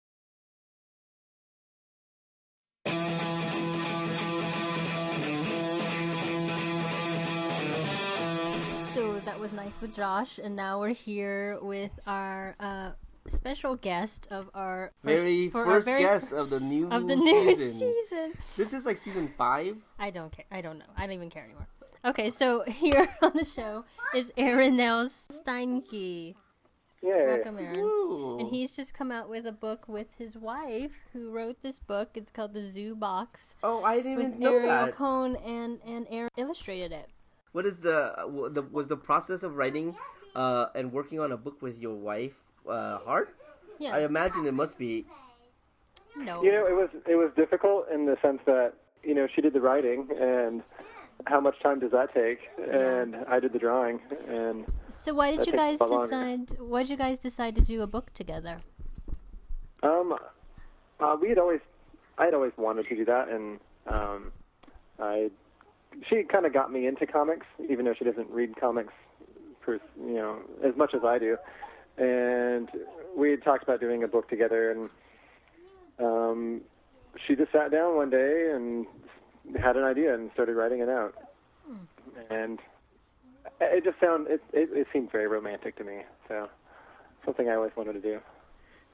Speaker 1: So that was nice with Josh, and now we're here with our uh, special guest of our first,
Speaker 2: Very
Speaker 1: for
Speaker 2: first
Speaker 1: our very
Speaker 2: guest of the new
Speaker 1: of the new
Speaker 2: season.
Speaker 1: season.
Speaker 2: This is like season five.
Speaker 1: I don't care. I don't know. I don't even care anymore. Okay, so here on the show is Aaron Nels Steinke.
Speaker 6: Yeah.
Speaker 1: Welcome, Aaron.
Speaker 2: Ooh.
Speaker 1: And he's just come out with a book with his wife, who wrote this book. It's called The Zoo Box,
Speaker 2: Oh, I didn't
Speaker 1: with
Speaker 2: even know
Speaker 1: Ariel
Speaker 2: that.
Speaker 1: Cohn, and and Aaron illustrated it.
Speaker 2: What is the, uh, the was the process of writing uh, and working on a book with your wife uh, hard?
Speaker 1: Yeah.
Speaker 2: I imagine it must be.
Speaker 1: no.
Speaker 6: You know, it was it was difficult in the sense that you know she did the writing, and how much time does that take? And I did the drawing, and
Speaker 1: So why did
Speaker 6: that
Speaker 1: you
Speaker 6: takes
Speaker 1: guys
Speaker 6: a lot longer.
Speaker 1: decide? Why did you guys decide to do a book together?
Speaker 6: um, uh, we had always I had always wanted to do that, and um, I she kind of got me into comics, even though she doesn't read comics, for you know, as much as I do. And we had talked about doing a book together, and um, she just sat down one day and had an idea and started writing it out. And it just sound it, it it seemed very romantic to me. So something I always wanted to do.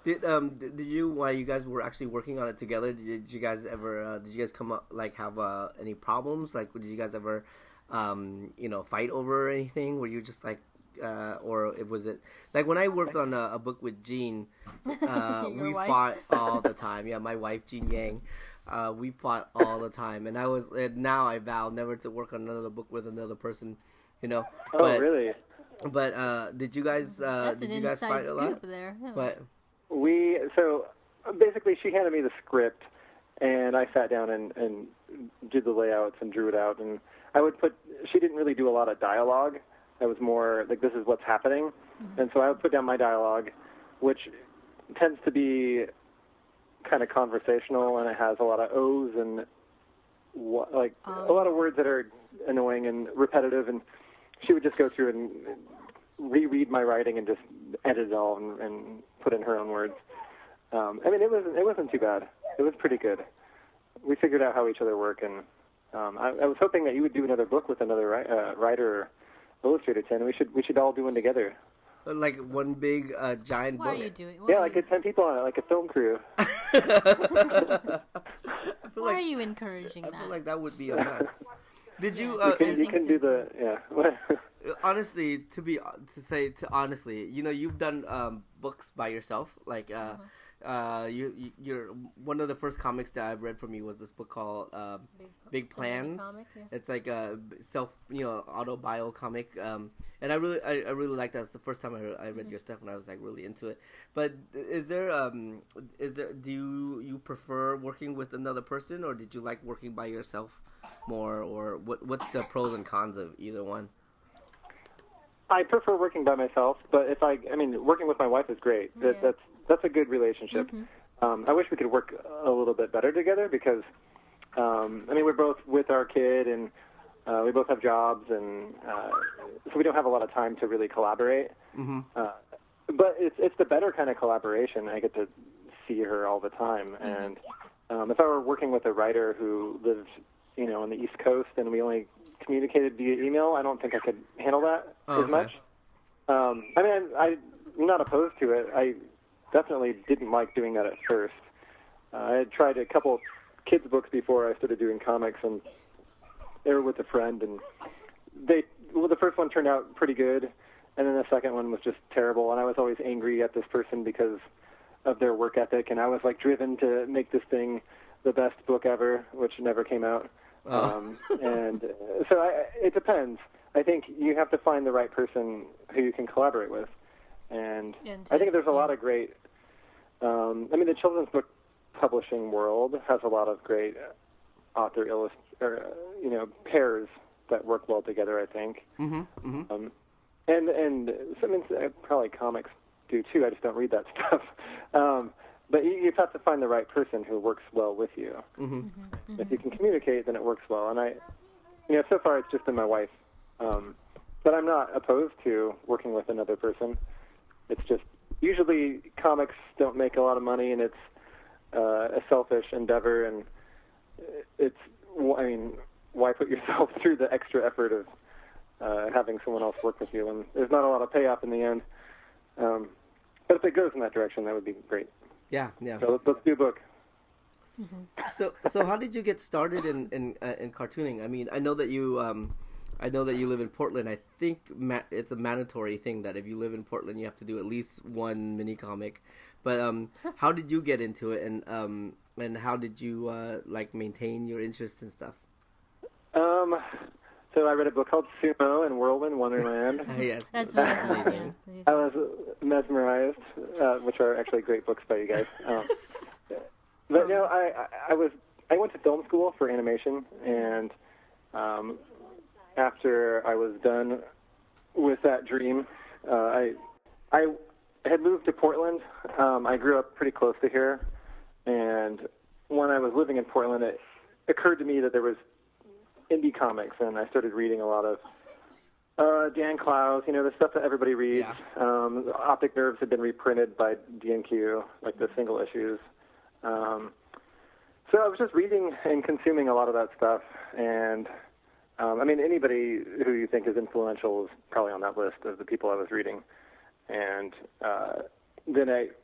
Speaker 2: Did um did, did you while you guys were actually working on it together? Did you guys ever uh, did you guys come up like have uh, any problems? Like, did you guys ever um you know fight over anything? Were you just like uh, or it was it like when I worked on a, a book with Jean, uh, we
Speaker 1: wife?
Speaker 2: fought all the time. Yeah, my wife Jean Yang. Uh, we fought all the time, and I was and now I vow never to work on another book with another person. You know.
Speaker 6: Oh,
Speaker 2: but,
Speaker 6: really?
Speaker 2: But uh, did you guys uh,
Speaker 1: That's
Speaker 2: did
Speaker 1: an
Speaker 2: you guys
Speaker 1: inside
Speaker 2: fight a lot?
Speaker 1: scoop there. Yeah.
Speaker 2: But
Speaker 6: We so basically she handed me the script, and I sat down and, and did the layouts and drew it out. And I would put. She didn't really do a lot of dialogue. I was more like, this is what's happening, mm-hmm. and so I would put down my dialogue, which tends to be kind of conversational, and it has a lot of O's and like um, a lot of words that are annoying and repetitive. And she would just go through and reread my writing and just edit it all and, and put in her own words. Um, I mean, it wasn't it wasn't too bad. It was pretty good. We figured out how each other work, and um, I, I was hoping that you would do another book with another uh, writer or illustrator, Tim. We should we should all do one together.
Speaker 2: Like one big uh, giant
Speaker 1: Why
Speaker 2: book.
Speaker 1: are you doing?
Speaker 6: Yeah, like you... ten people on it, like a film crew.
Speaker 2: I feel
Speaker 1: Why
Speaker 2: like,
Speaker 1: are you encouraging
Speaker 2: I
Speaker 1: that?
Speaker 2: I feel like that would be a mess. Did
Speaker 1: Yeah.
Speaker 2: you? Uh,
Speaker 6: You can, you
Speaker 1: think
Speaker 6: can
Speaker 1: so,
Speaker 6: do the yeah.
Speaker 2: honestly, to be to say to honestly, you know, you've done um, books by yourself. Like, uh,
Speaker 1: Uh-huh.
Speaker 2: uh, you, you you're one of the first comics that I've read from you was this book called uh,
Speaker 1: Big,
Speaker 2: Big
Speaker 1: the
Speaker 2: Plans.
Speaker 1: comic, yeah.
Speaker 2: It's like a self, you know, autobio comic, um, and I really, I, I really like that. It's the first time I, I read
Speaker 1: Mm-hmm.
Speaker 2: your stuff, and I was like really into it. But is there, um, is there, do you you prefer working with another person, or did you like working by yourself more, or what? What's the pros and cons of either one?
Speaker 6: I prefer working by myself, but if I, I mean, working with my wife is great. That,
Speaker 1: Yeah.
Speaker 6: That's that's a good relationship.
Speaker 1: Mm-hmm.
Speaker 6: Um, I wish we could work a little bit better together because, um, I mean, we're both with our kid and uh, we both have jobs, and uh, so we don't have a lot of time to really collaborate.
Speaker 2: Mm-hmm.
Speaker 6: Uh, but it's it's the better kind of collaboration. I get to see her all the time,
Speaker 1: Mm-hmm.
Speaker 6: and um, if I were working with a writer who lived, you know, on the East Coast and we only communicated via email, I don't think I could handle that
Speaker 2: Oh,
Speaker 6: as
Speaker 2: okay.
Speaker 6: much. Um, I mean, I, I'm not opposed to it. I definitely didn't like doing that at first. Uh, I had tried a couple kids' books before I started doing comics, and they were with a friend, and they well, the first one turned out pretty good, and then the second one was just terrible, and I was always angry at this person because of their work ethic, and I was like driven to make this thing the best book ever, which never came out.
Speaker 2: Oh.
Speaker 6: Um, and uh, so I, it depends. I think you have to find the right person who you can collaborate with. And
Speaker 1: And
Speaker 6: I think
Speaker 1: to-
Speaker 6: there's a
Speaker 1: yeah.
Speaker 6: lot of great, um, I mean, the children's book publishing world has a lot of great author illust- or, uh, you know, pairs that work well together, I think.
Speaker 2: Mm-hmm. Mm-hmm.
Speaker 6: Um, and, and so, I mean, uh, probably comics do too. I just don't read that stuff. Um, but you, you have to find the right person who works well with you.
Speaker 2: Mm-hmm.
Speaker 6: If you can communicate, then it works well. And I, you know, so far it's just been my wife. Um, but I'm not opposed to working with another person. It's just usually comics don't make a lot of money, and it's uh, a selfish endeavor. And it's, I mean, why put yourself through the extra effort of uh, having someone else work with you when there's not a lot of payoff in the end? Um, but if it goes in that direction, that would be great.
Speaker 2: Yeah, yeah.
Speaker 6: So let's, let's do a book.
Speaker 2: So, so how did you get started in in, uh, in cartooning? I mean, I know that you, um, I know that you live in Portland. I think ma- it's a mandatory thing that if you live in Portland, you have to do at least one mini comic. But um, how did you get into it, and um, and how did you uh, like maintain your interest and stuff?
Speaker 6: Um, so I read a book called Sumo and Whirlwind Wonderland.
Speaker 2: Uh, yes,
Speaker 1: That's what I thought,
Speaker 2: amazing.
Speaker 1: yeah.
Speaker 6: I was mesmerized, uh, which are actually great books by you guys. Um, but no, I, I, I was I went to film school for animation, and um, after I was done with that dream, uh, I I had moved to Portland. Um, I grew up pretty close to here, and when I was living in Portland, it occurred to me that there was indie comics, and I started reading a lot of uh, Dan Clowes, you know, the stuff that everybody reads.
Speaker 2: Yeah.
Speaker 6: Um, Optic Nerves had been reprinted by D and Q, like the single issues. Um, so I was just reading and consuming a lot of that stuff, and um, I mean, anybody who you think is influential is probably on that list of the people I was reading. And uh, then I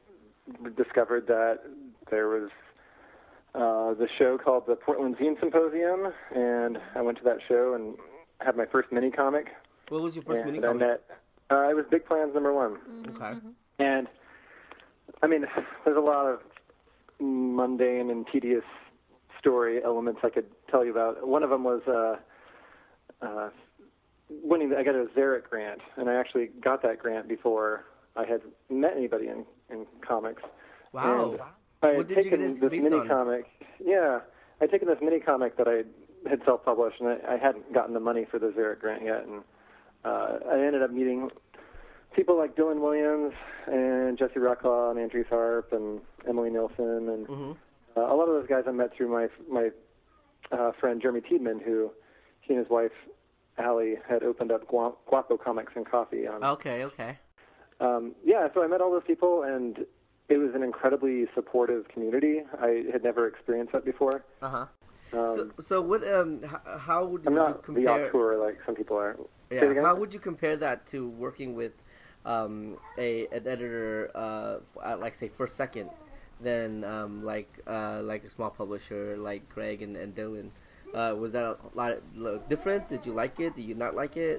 Speaker 6: discovered that there was uh, the show called the Portland Zine Symposium, and I went to that show and had my first mini comic.
Speaker 2: What was your first
Speaker 6: and
Speaker 2: mini
Speaker 6: I
Speaker 2: comic?
Speaker 6: met. Uh, it was Big Plans number one.
Speaker 2: Okay.
Speaker 6: And, I mean, there's a lot of mundane and tedious story elements I could tell you about. One of them was uh, uh, winning. The, I got a Xeric grant, and I actually got that grant before I had met anybody in, in comics.
Speaker 2: Wow.
Speaker 6: And I had
Speaker 2: What did you
Speaker 6: taken
Speaker 2: get it
Speaker 6: this
Speaker 2: based
Speaker 6: mini
Speaker 2: on?
Speaker 6: comic. Yeah, I'd taken this mini comic that I had self-published, and I, I hadn't gotten the money for the Xeric grant yet, and uh, I ended up meeting people like Dylan Williams and Jesse Rocklaw and Andrew Tharp and Emily Nilsson, and
Speaker 2: Mm-hmm.
Speaker 6: uh, a lot of those guys I met through my my uh, friend Jeremy Tiedman, who he and his wife Allie had opened up Gua- Guapo Comics and Coffee on.
Speaker 2: Okay, okay.
Speaker 6: Um, yeah, so I met all those people, and it was an incredibly supportive community. I had never experienced that before.
Speaker 2: Uh-huh.
Speaker 6: Um,
Speaker 2: So, so what, um, h- how would,
Speaker 6: I'm
Speaker 2: would you
Speaker 6: not the
Speaker 2: compare...
Speaker 6: auteur like some people are. Say it
Speaker 2: Yeah,
Speaker 6: again?
Speaker 2: how would you compare that to working with um, a an editor uh, at, like, say, First Second, than um, like uh, like a small publisher like Greg and, and Dylan? Uh, was that a lot lot different? Did you like it? Did you not like it?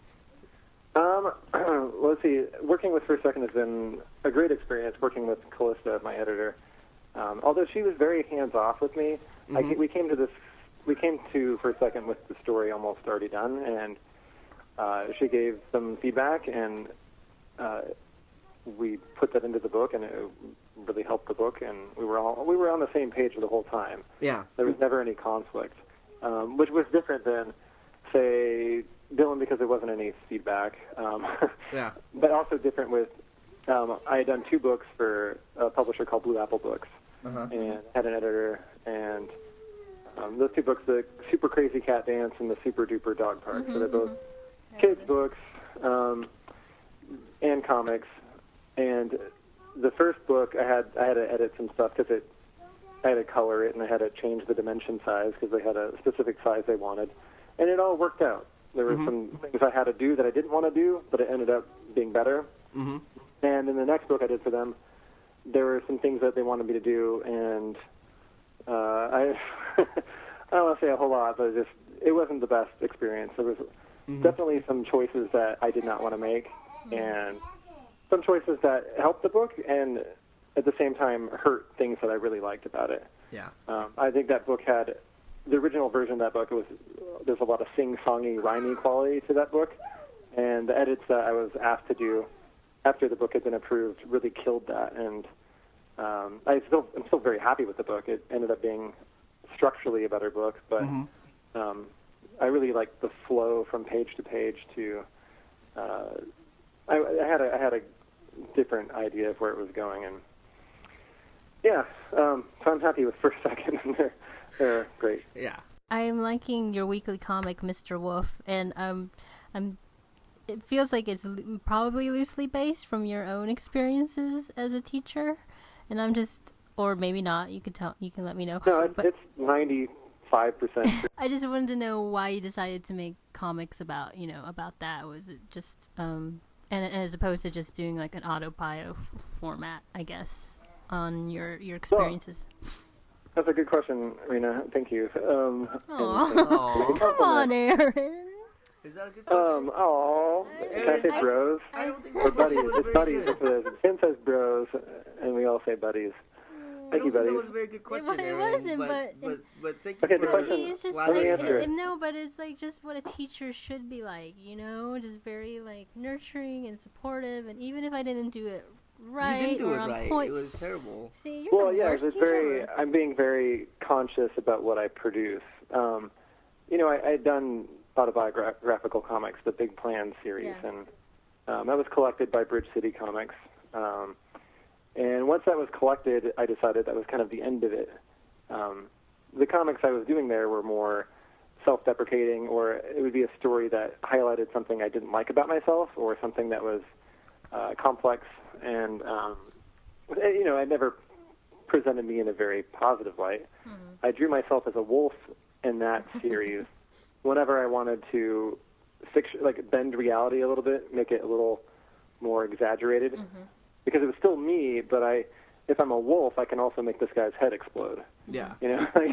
Speaker 6: Um, well, let's see. Working with First Second has been a great experience. Working with Callista, my editor, um, although she was very hands off with me, I,
Speaker 2: Mhm.
Speaker 6: we came to this. We came to First Second with the story almost already done, and uh, she gave some feedback, and uh, we put that into the book, and it really helped the book. And we were all we were on the same page the whole time.
Speaker 2: Yeah.
Speaker 6: There was never any conflict, um, which was different than, say, Dylan, because there wasn't any feedback. Um,
Speaker 2: Yeah.
Speaker 6: But also different with, um, I had done two books for a publisher called Blue Apple Books,
Speaker 2: Uh-huh.
Speaker 6: and had an editor, and um, those two books, the Super Crazy Cat Dance and the Super Duper Dog Park, so they're both kids' books um, and comics. And the first book, I had I had to edit some stuff because it, I had to color it and I had to change the dimension size because they had a specific size they wanted, and it all worked out. There were some things I had to do that I didn't want to do, but it ended up being better.
Speaker 2: Mm-hmm.
Speaker 6: And in the next book I did for them, there were some things that they wanted me to do, and uh, I I don't want to say a whole lot, but it just it wasn't the best experience. There was definitely some choices that I did not want to make, and some choices that helped the book, and at the same time hurt things that I really liked about it.
Speaker 2: Yeah.
Speaker 6: Um, I think that book had the original version of that book. It was there's a lot of sing-songy, rhymey quality to that book, and the edits that I was asked to do after the book had been approved really killed that. And um, I still I'm still very happy with the book. It ended up being structurally a better book, but um, I really liked the flow from page to page. To uh, I, I had a I had a different idea of where it was going, and yeah, um, so I'm happy with First Second, and they're they're great.
Speaker 2: Yeah.
Speaker 1: I'm liking your weekly comic, Mister Wolf, and um, I'm. It feels like it's lo- probably loosely based from your own experiences as a teacher, and I'm just, or maybe not. You could tell. You can let me know.
Speaker 6: No, it's,
Speaker 1: But
Speaker 6: it's ninety-five percent.
Speaker 1: I just wanted to know why you decided to make comics about, you know, about that. Was it just, um, and as opposed to just doing like an autobio f- format, I guess, on your your experiences.
Speaker 6: That's a good question, Rena. Thank you. Um,
Speaker 1: Aw.
Speaker 6: and-
Speaker 2: Oh.
Speaker 1: Come on, Aaron.
Speaker 2: Is that a good question?
Speaker 6: Um, oh, can I say
Speaker 1: I-
Speaker 6: bros?
Speaker 2: I don't think
Speaker 6: Or
Speaker 2: that
Speaker 6: buddies?
Speaker 2: was
Speaker 6: It's
Speaker 2: very
Speaker 6: buddies.
Speaker 2: good.
Speaker 6: It's a, Finn says bros, and we all say buddies.
Speaker 2: I
Speaker 6: Thank you,
Speaker 2: don't think
Speaker 6: buddies.
Speaker 2: that was a very good question,
Speaker 1: wa- it
Speaker 2: Aaron,
Speaker 1: wasn't,
Speaker 2: but,
Speaker 1: but-
Speaker 2: but, but thank you
Speaker 6: Okay,
Speaker 2: for
Speaker 6: the question-
Speaker 1: It's just
Speaker 6: Let me
Speaker 1: like
Speaker 6: answer
Speaker 1: it,
Speaker 6: it.
Speaker 1: no, but it's like just what a teacher should be like, you know, just very like nurturing and supportive. And even if I didn't do it right
Speaker 2: You didn't do
Speaker 1: or
Speaker 2: it
Speaker 1: on
Speaker 2: right.
Speaker 1: point,
Speaker 2: It was terrible.
Speaker 1: see, you're
Speaker 6: Well,
Speaker 1: the
Speaker 6: yeah,
Speaker 1: worst
Speaker 6: it's
Speaker 1: teacher
Speaker 6: very.
Speaker 1: ever.
Speaker 6: I'm being very conscious about what I produce. Um, you know, I, I'd done autobiographical comics, the Big Plan series,
Speaker 1: Yeah.
Speaker 6: and um, that was collected by Bridge City Comics. Um, and once that was collected, I decided that was kind of the end of it. Um, the comics I was doing there were more self-deprecating, or it would be a story that highlighted something I didn't like about myself, or something that was uh, complex, and um, you know, it never presented me in a very positive light. I drew myself as a wolf in that series. Whenever I wanted to fiction, like bend reality a little bit, make it a little more exaggerated, because it was still me, but I if I'm a wolf, I can also make this guy's head explode.
Speaker 2: Yeah.
Speaker 6: You know, like,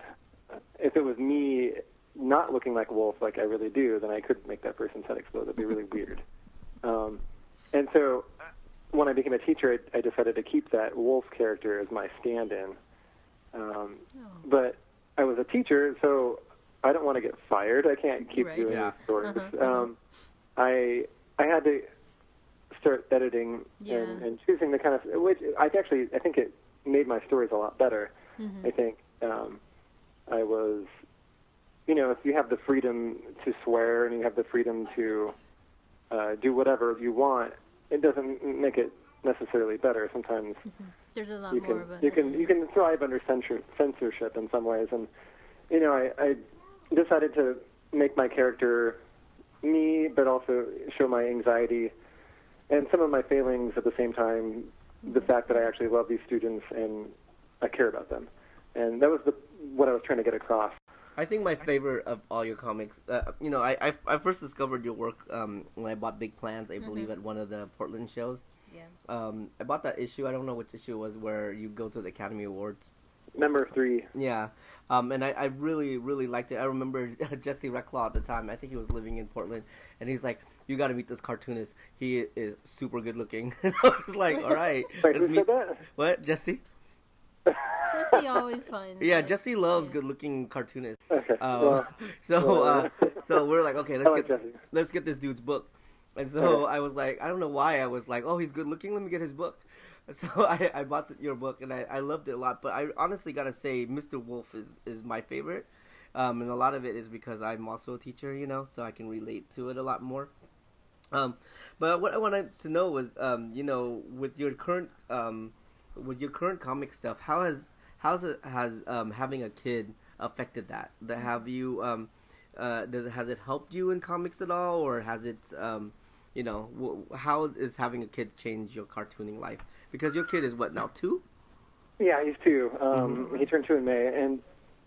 Speaker 6: if it was me not looking like a wolf like I really do, then I could make that person's head explode. That'd be really weird. Um, and so when I became a teacher, I, I decided to keep that wolf character as my stand-in. Um,
Speaker 1: Oh.
Speaker 6: But I was a teacher, so I don't want to get fired. I can't keep
Speaker 1: Right.
Speaker 6: doing
Speaker 2: Yeah.
Speaker 6: these stories.
Speaker 1: Uh-huh, uh-huh.
Speaker 6: Um, I I had to start editing
Speaker 1: Yeah.
Speaker 6: and, and choosing the kind of which I actually I think it made my stories a lot better.
Speaker 1: Mhm.
Speaker 6: I think um, I was, you know, if you have the freedom to swear and you have the freedom to uh, do whatever you want, it doesn't make it necessarily better. Sometimes
Speaker 1: There's a lot
Speaker 6: you
Speaker 1: more
Speaker 6: can
Speaker 1: of a.
Speaker 6: you can you can thrive under censor, censorship in some ways, and you know I, I decided to make my character me, but also show my anxiety and some of my failings at the same time. The fact that I actually love these students and I care about them, and that was the what I was trying to get across.
Speaker 2: I think my favorite of all your comics, uh, you know, I, I I first discovered your work um, when I bought Big Plans, I believe, at one of the Portland shows.
Speaker 1: Yeah.
Speaker 2: Um, I bought that issue. I don't know which issue it was where you go to the Academy Awards.
Speaker 6: Number three.
Speaker 2: Yeah, um, and I, I really, really liked it. I remember Jesse Reclaw at the time. I think he was living in Portland, and he's like, "You got to meet this cartoonist. He is super good looking." And I was like, "All right,
Speaker 6: Wait,
Speaker 2: let's
Speaker 6: who
Speaker 2: meet."
Speaker 6: said that?
Speaker 2: What, Jesse?
Speaker 1: Jesse always finds.
Speaker 2: Yeah,
Speaker 1: it.
Speaker 2: Jesse loves good-looking cartoonists.
Speaker 6: Okay.
Speaker 2: Um,
Speaker 6: well,
Speaker 2: so, uh,
Speaker 6: well,
Speaker 2: so we're like, okay,
Speaker 6: I
Speaker 2: let's
Speaker 6: like
Speaker 2: get
Speaker 6: Jesse.
Speaker 2: let's get this dude's book. And so
Speaker 6: Okay.
Speaker 2: I was like, I don't know why I was like, oh, he's good-looking. Let me get his book. So I, I bought the, your book, and I, I loved it a lot. But I honestly gotta say, Mister Wolf is, is my favorite, um, and a lot of it is because I'm also a teacher, you know, so I can relate to it a lot more. Um, but what I wanted to know was, um, you know, with your current um, with your current comic stuff, how has how's it has um, having a kid affected that? That have you um, uh, does it has it helped you in comics at all, or has it um, you know, wh- how is having a kid change your cartooning life? Because your kid is what now, two?
Speaker 6: Yeah, he's two. Um, He turned two in May, and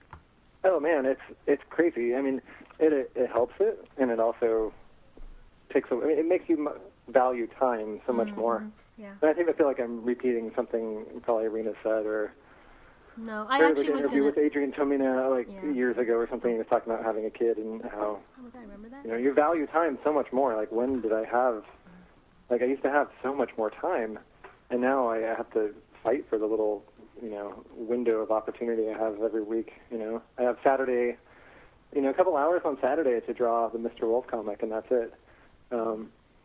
Speaker 6: oh man, it's it's crazy. I mean, it it, it helps it, and it also takes. A, I mean, it makes you m- value time so much more.
Speaker 1: Yeah.
Speaker 6: And I think I feel like I'm repeating something probably Irina said, or
Speaker 1: No, I
Speaker 6: there was
Speaker 1: actually
Speaker 6: an
Speaker 1: was
Speaker 6: interview
Speaker 1: gonna.
Speaker 6: with Adrian Tomina like
Speaker 1: Yeah.
Speaker 6: years ago or something. He was talking about having a kid and how
Speaker 1: Oh my god, remember that?
Speaker 6: you know you value time so much more. Like when did I have? Like I used to have so much more time, and now I have to fight for the little you know window of opportunity I have every week. You know, I have Saturday, you know, a couple hours on Saturday to draw the Mister Wolf comic, and that's it. Um,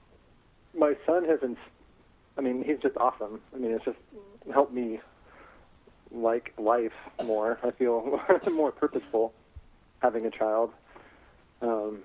Speaker 6: my son has, ins- I mean, he's just awesome. I mean, it's just helped me like life more. I feel more purposeful having a child. Um,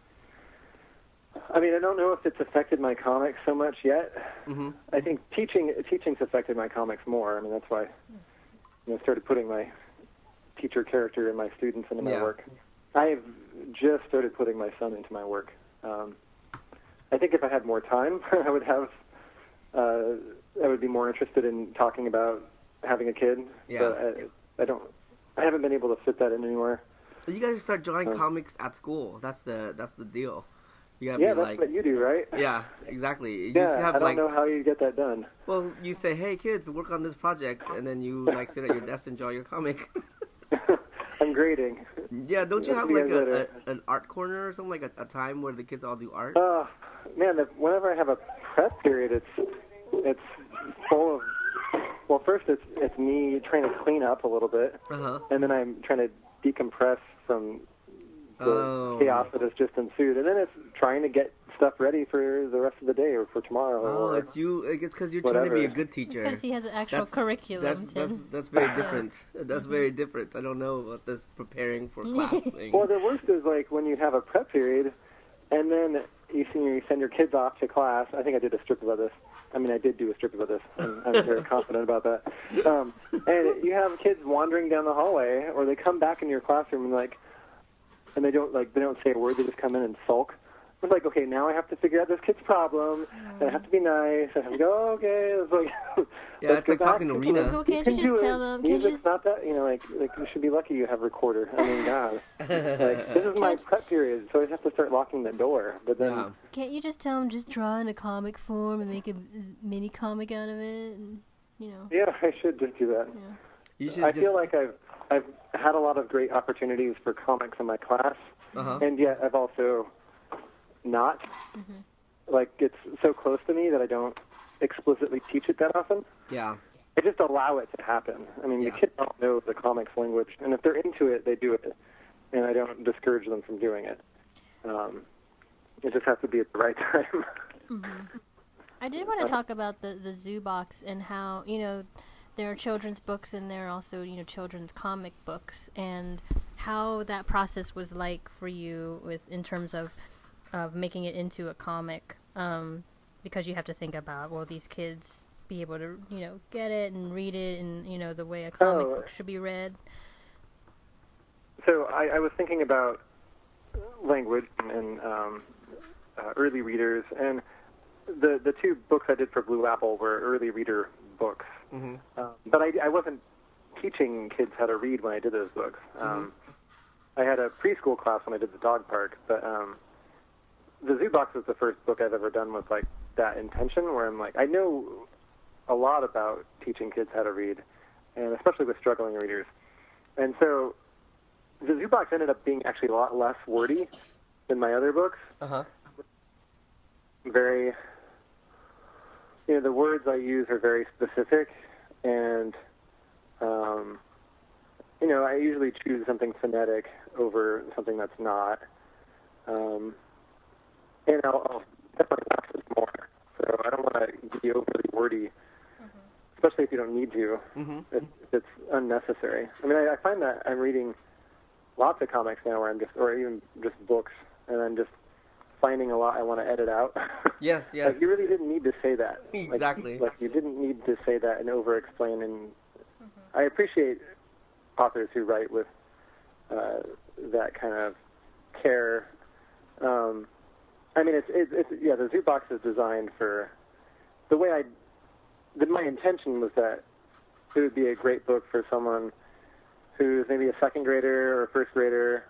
Speaker 6: I mean, I don't know if it's affected my comics so much yet.
Speaker 2: Mm-hmm.
Speaker 6: I think teaching teaching's affected my comics more. I mean, that's why you know started putting my teacher character and my students into my
Speaker 2: Yeah.
Speaker 6: work. I've just started putting my son into my work. Um, I think if I had more time, I would have. Uh, I would be more interested in talking about having a kid.
Speaker 2: Yeah.
Speaker 6: But I, I don't. I haven't been able to fit that in anywhere.
Speaker 2: So you guys start drawing
Speaker 6: Um,
Speaker 2: comics at school. That's the that's the deal. You gotta
Speaker 6: Yeah,
Speaker 2: be
Speaker 6: that's
Speaker 2: like,
Speaker 6: what you do, right?
Speaker 2: yeah, exactly. You
Speaker 6: Yeah,
Speaker 2: just have
Speaker 6: I don't
Speaker 2: like,
Speaker 6: know how you get that done.
Speaker 2: well, you say, hey kids, work on this project, and then you like sit at your desk and draw your comic.
Speaker 6: I'm grading.
Speaker 2: Yeah, don't you
Speaker 6: I'll
Speaker 2: have
Speaker 6: see you
Speaker 2: like
Speaker 6: guys
Speaker 2: a,
Speaker 6: later.
Speaker 2: a an art corner or something, like a, a time where the kids all do art?
Speaker 6: Uh, man, the, whenever I have a prep period, it's it's full of. Well, first it's it's me trying to clean up a little bit,
Speaker 2: Uh huh.
Speaker 6: and then I'm trying to decompress from the
Speaker 2: Oh.
Speaker 6: chaos that has just ensued, and then it's trying to get stuff ready for the rest of the day or for tomorrow.
Speaker 2: Oh,
Speaker 6: or,
Speaker 2: it's you. It's because you're trying to be a
Speaker 6: whatever.
Speaker 2: good teacher.
Speaker 1: Because he has an actual
Speaker 2: That's-
Speaker 1: curriculum.
Speaker 2: That's
Speaker 1: to-
Speaker 2: that's that's very different. That's very different. I don't know about this preparing for class thing.
Speaker 6: Well, the worst is like when you have a prep period, and then you send, you send your kids off to class. I think I did a strip about this. I mean, I did do a strip about this. I'm, I'm very confident about that. Um, and you have kids wandering down the hallway, or they come back into your classroom and like, and they don't like they don't say a word. They just come in and sulk. It's like, okay, now I have to figure out this kid's problem, and I have to be nice. I have to go, okay. It's like,
Speaker 2: Yeah,
Speaker 6: let's
Speaker 2: it's
Speaker 6: go
Speaker 2: like
Speaker 6: back
Speaker 2: talking to
Speaker 6: into
Speaker 2: Rena.
Speaker 6: it.
Speaker 1: Well, can't you
Speaker 6: can
Speaker 1: just
Speaker 6: do
Speaker 1: tell
Speaker 6: it.
Speaker 1: them- can't you
Speaker 6: Music's
Speaker 1: just-
Speaker 6: not that, you know, like, like you should be lucky you have a recorder. I mean, God. Like, this is my
Speaker 1: Can't-
Speaker 6: prep period, so I have to start locking the door. But then,
Speaker 2: Yeah.
Speaker 1: Can't you just tell him just draw in a comic form and make a mini comic out of it? And you know.
Speaker 6: Yeah, I should just do that.
Speaker 1: Yeah.
Speaker 2: You should
Speaker 6: I
Speaker 2: just,
Speaker 6: feel like I've I've had a lot of great opportunities for comics in my class,
Speaker 2: uh-huh.
Speaker 6: and yet I've also not.
Speaker 1: Mm-hmm.
Speaker 6: Like, it's so close to me that I don't explicitly teach it that often.
Speaker 2: Yeah.
Speaker 6: I just allow it to happen. I mean,
Speaker 2: Yeah.
Speaker 6: the kids don't know the comics language, and if they're into it, they do it, and I don't discourage them from doing it. Um, it just has to be at the right time.
Speaker 1: Mm-hmm. I did want to talk about the, the Zoo Box and how, you know, there are children's books and there are also, you know, children's comic books, and how that process was like for you with in terms of of making it into a comic, um, because you have to think about, will these kids be able to, you know, get it and read it and, you know, the way a comic
Speaker 6: Oh.
Speaker 1: book should be read.
Speaker 6: So I, I was thinking about language and, and um, uh, early readers, and the the two books I did for Blue Apple were early reader books.
Speaker 2: Mm-hmm.
Speaker 6: Um, but I, I wasn't teaching kids how to read when I did those books. Um, I had a preschool class when I did the dog park, but um, the Zoo Box was the first book I've ever done with like that intention, where I'm like, I know a lot about teaching kids how to read, and especially with struggling readers. And so the Zoo Box ended up being actually a lot less wordy than my other books.
Speaker 2: Uh-huh.
Speaker 6: Very, you know, the words I use are very specific, and, um, you know, I usually choose something phonetic over something that's not. Um, and I'll, I'll definitely practice more. So I don't want to be overly wordy, mm-hmm. especially if you don't need to,
Speaker 2: Mm-hmm.
Speaker 6: if, if it's unnecessary. I mean, I, I find that I'm reading lots of comics now where I'm just, or even just books, and I'm just finding a lot I want to edit out.
Speaker 2: Yes, yes.
Speaker 6: Like, you really didn't need to say that.
Speaker 2: Exactly.
Speaker 6: Like, like you didn't need to say that and over-explain. And mm-hmm. I appreciate authors who write with uh, that kind of care. Um, I mean, it's, it's, it's yeah. The Zoo Box is designed for the way I. The, my intention was that it would be a great book for someone who's maybe a second grader or a first grader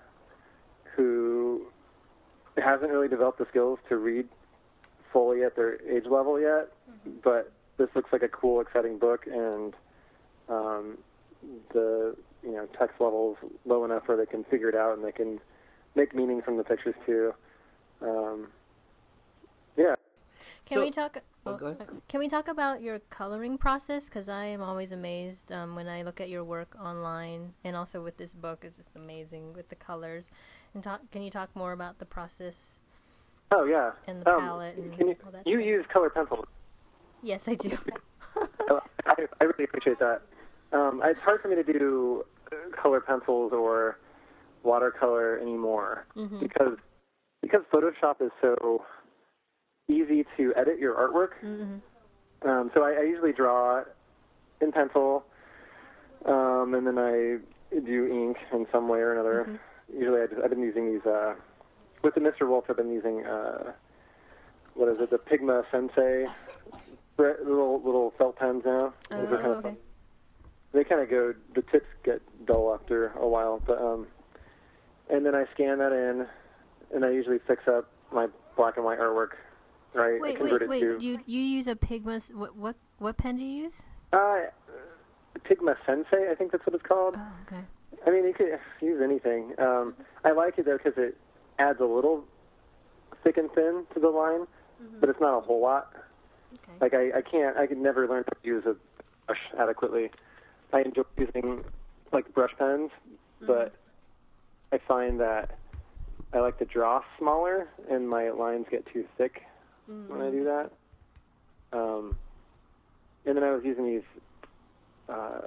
Speaker 6: who hasn't really developed the skills to read fully at their age level yet, mm-hmm. but this looks like a cool, exciting book, and um, the you know text level's low enough where they can figure it out and they can make meaning from the pictures too. Um, yeah.
Speaker 1: Can
Speaker 2: So-
Speaker 1: we talk?
Speaker 2: Oh, go ahead.
Speaker 1: Can we talk about your coloring process? Because I am always amazed um, when I look at your work online, and also with this book, it's just amazing with the colors. And talk, can you talk more about the process?
Speaker 6: Oh yeah.
Speaker 1: And the
Speaker 6: um,
Speaker 1: palette and
Speaker 6: can you,
Speaker 1: all that
Speaker 6: you
Speaker 1: stuff.
Speaker 6: use color pencils.
Speaker 1: Yes, I do.
Speaker 6: I, I really appreciate that. Um, it's hard for me to do uh, color pencils or watercolor anymore
Speaker 1: Mhm.
Speaker 6: because because Photoshop is so easy to edit your artwork.
Speaker 1: Mm-hmm.
Speaker 6: Um, so I, I usually draw in pencil, um, and then I do ink in some way or another.
Speaker 1: Mm-hmm.
Speaker 6: Usually I just, I've been using these, uh, with the Mister Wolf, I've been using, uh, what is it, the Pigma Sensei bre- little little felt pens now.
Speaker 1: Oh,
Speaker 6: Those are kind of
Speaker 1: okay.
Speaker 6: fun. They kind of go, the tips get dull after a while, but, um, and then I scan that in, and I usually fix up my black and white artwork. Right, I
Speaker 1: Wait,
Speaker 6: convert
Speaker 1: wait,
Speaker 6: it
Speaker 1: wait.
Speaker 6: to
Speaker 1: You you use a Pigma? s- What what what pen do you use?
Speaker 6: uh, Pigma Sensei, I think that's what it's called.
Speaker 1: Oh, okay.
Speaker 6: I mean, you could use anything. Um, I like it though because it adds a little thick and thin to the line, but it's not a whole lot.
Speaker 1: Okay.
Speaker 6: Like I, I can't, I could never learn to use a brush adequately. I enjoy using like brush pens, but I find that I like to draw smaller, and my lines get too thick when I do that. Um, and then I was using these uh,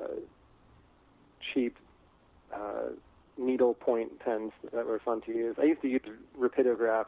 Speaker 6: cheap uh, needle point pens that were fun to use. I used to use Rapidographs.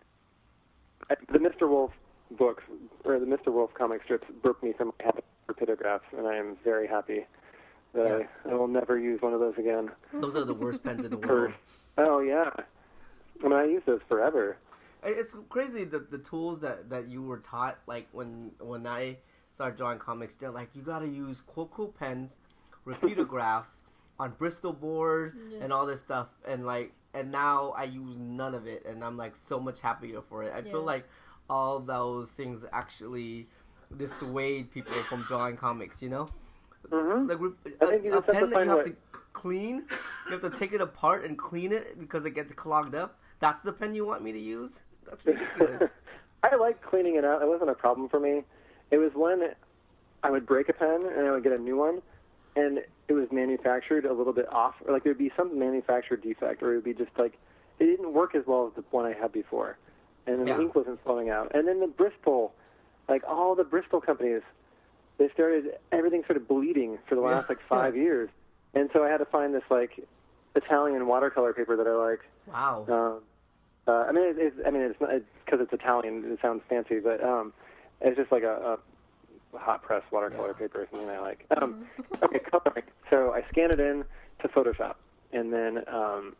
Speaker 6: I, the Mister Wolf books, or the Mister Wolf comic strips, broke me from having Rapidographs, and I am very happy that
Speaker 2: Yes.
Speaker 6: I, I will never use one of those again.
Speaker 2: Those are the worst pens in the
Speaker 6: For-
Speaker 2: world.
Speaker 6: Oh, yeah. I mean, I use those forever.
Speaker 2: It's crazy the the tools that, that you were taught. Like when when I started drawing comics, they're like, you gotta use Quoquo pens, Rapidographs on Bristol board and all this stuff. And like, and now I use none of it, and I'm like so much happier for it. I
Speaker 1: Yeah.
Speaker 2: feel like all those things actually dissuade people from drawing comics. You know,
Speaker 6: Mm-hmm.
Speaker 2: like
Speaker 6: I think you
Speaker 2: a, a
Speaker 6: just have to
Speaker 2: pen that
Speaker 6: find
Speaker 2: you have
Speaker 6: what-
Speaker 2: to clean. You have to take it apart and clean it because it gets clogged up. That's the pen you want me to use? That's ridiculous.
Speaker 6: I like cleaning it out. It wasn't a problem for me. It was when I would break a pen and I would get a new one, and it was manufactured a little bit off, or like there would be some manufactured defect, or it would be just like it didn't work as well as the one I had before, and then
Speaker 2: Yeah.
Speaker 6: the ink wasn't flowing out. And then the Bristol, like all the Bristol companies, they started everything started bleeding for the
Speaker 2: Yeah.
Speaker 6: last like five years, and so I had to find this like Italian watercolor paper that I liked.
Speaker 2: Wow.
Speaker 6: Um, uh, I mean, it, it's I mean, it's because it's, 'cause it's Italian. It sounds fancy, but um, it's just like a, a hot press watercolor
Speaker 2: Yeah.
Speaker 6: paper or something I like. Um, okay, coloring. So I scan it in to Photoshop, and then um,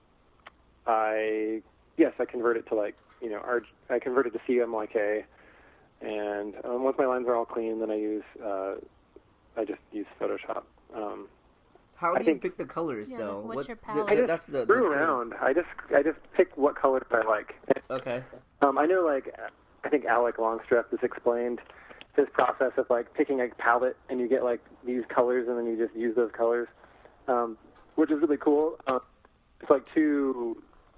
Speaker 6: I yes, I convert it to like you know, R, I convert it to C M Y K, and um, once my lines are all clean, then I use uh, I just use Photoshop. Um,
Speaker 2: How
Speaker 6: I
Speaker 2: do you
Speaker 6: think-
Speaker 2: pick the colors
Speaker 1: Yeah,
Speaker 2: though?
Speaker 1: like, what's your
Speaker 2: the-
Speaker 1: palette?
Speaker 6: I just
Speaker 2: that's the, the
Speaker 6: screw
Speaker 2: thing.
Speaker 6: around. I just I just pick what colors I like.
Speaker 2: Okay.
Speaker 6: Um, I know, like, I think Alec Longstreth has explained his process of, like, picking a palette and you get, like, these colors and then you just use those colors, um, which is really cool. Um, it's, like, too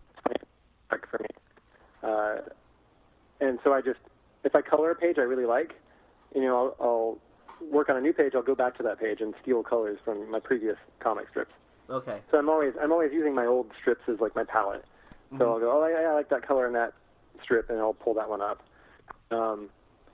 Speaker 6: like for me. Uh, and so I just, if I color a page I really like, you know, I'll, I'll work on a new page, I'll go back to that page and steal colors from my previous comic strips.
Speaker 2: Okay.
Speaker 6: So I'm always I'm always using my old strips as, like, my palette. So
Speaker 2: Mhm.
Speaker 6: I'll go, oh, yeah, I like that color in that strip, and I'll pull that one up. Um,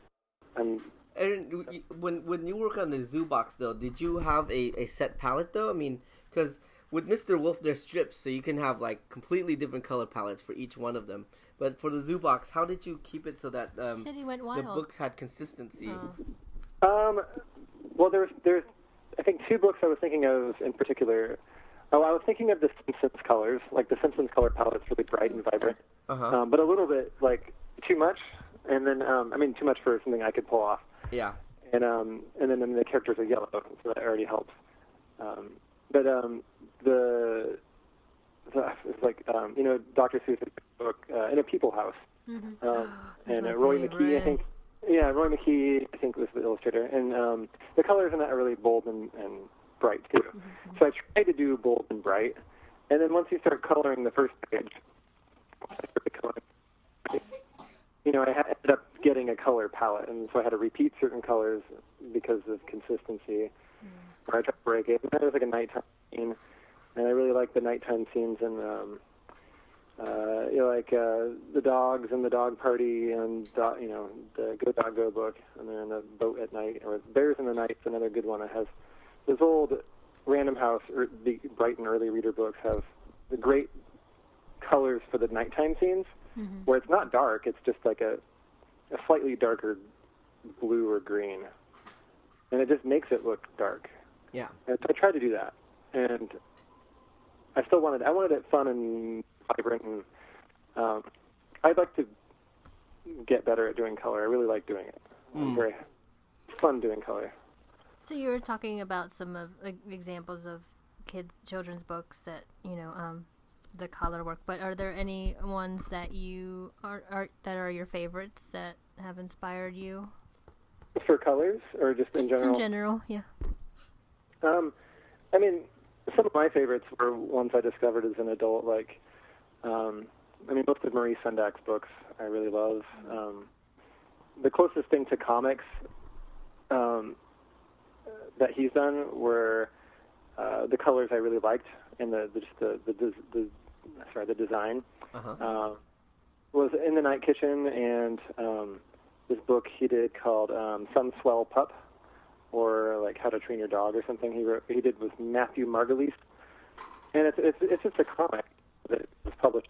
Speaker 6: and
Speaker 2: And you- when when you work on the Zoo Box though, did you have a, a set palette though? I mean, because with Mister Wolf there's strips, so you can have like completely different color palettes for each one of them. But for the Zoo Box, how did you keep it so that um,
Speaker 1: Said he went
Speaker 2: the
Speaker 1: wild.
Speaker 2: books had consistency?
Speaker 1: Oh.
Speaker 6: um, well, there's there's I think two books I was thinking of in particular. Oh, I was thinking of the Simpsons colors. Like the Simpsons color palette's really bright and vibrant,
Speaker 2: Uh huh.
Speaker 6: um, but a little bit like too much. And then um, I mean too much for something I could pull off.
Speaker 2: Yeah.
Speaker 6: And um, and then, then the characters are yellow, so that already helps. Um, but um, the, the it's like um, you know Doctor Seuss's book uh, In a People House,
Speaker 1: Mhm.
Speaker 6: um,
Speaker 1: That's
Speaker 6: and
Speaker 1: my
Speaker 6: uh, Roy McKee, I
Speaker 1: favorite.
Speaker 6: think. Yeah, Roy McKee, I think was the illustrator, and um, the colors in that are really bold and, and bright too.
Speaker 1: Mm-hmm.
Speaker 6: So I tried to do bold and bright, and then once you start coloring the first page, I started coloring. You know, I had- ended up getting a color palette, and so I had to repeat certain colors because of consistency. Or I tried to break it. And then there was like a nighttime scene, and I really like the nighttime scenes in, um, uh, you know, like uh, the dogs and the dog party, and do- you know, the Go Dog Go book, and they're in the boat at night, or Bears in the Night is another good one. It has this old Random House, or the Brighton early reader books have the great colors for the nighttime scenes,
Speaker 1: Mhm.
Speaker 6: where it's not dark, it's just like a, a slightly darker blue or green. And it just makes it look dark.
Speaker 2: Yeah.
Speaker 6: And so I tried to do that. And I still wanted, I wanted it fun and vibrant, and um, I'd like to get better at doing color. I really like doing it.
Speaker 2: Mm.
Speaker 6: It's very fun doing color.
Speaker 1: So you were talking about some of like, examples of kids children's books that you know um, the color work, but are there any ones that you are, are that are your favorites that have inspired you?
Speaker 6: For colors, or just in
Speaker 1: Just
Speaker 6: general?
Speaker 1: in general, yeah.
Speaker 6: Um, I mean, some of my favorites were ones I discovered as an adult. Like, um, I mean, most of Marie Sendak's books I really love. Um, the closest thing to comics um, that he's done were uh, the colors I really liked, and the, the just the the, the, the sorry the design.
Speaker 2: Uh-huh.
Speaker 6: Uh, was In the Night Kitchen, and um, this book he did called um, Some Swell Pup, or like How to Train Your Dog or something. He wrote, he did with Matthew Margulies, and it's it's it's just a comic that was published.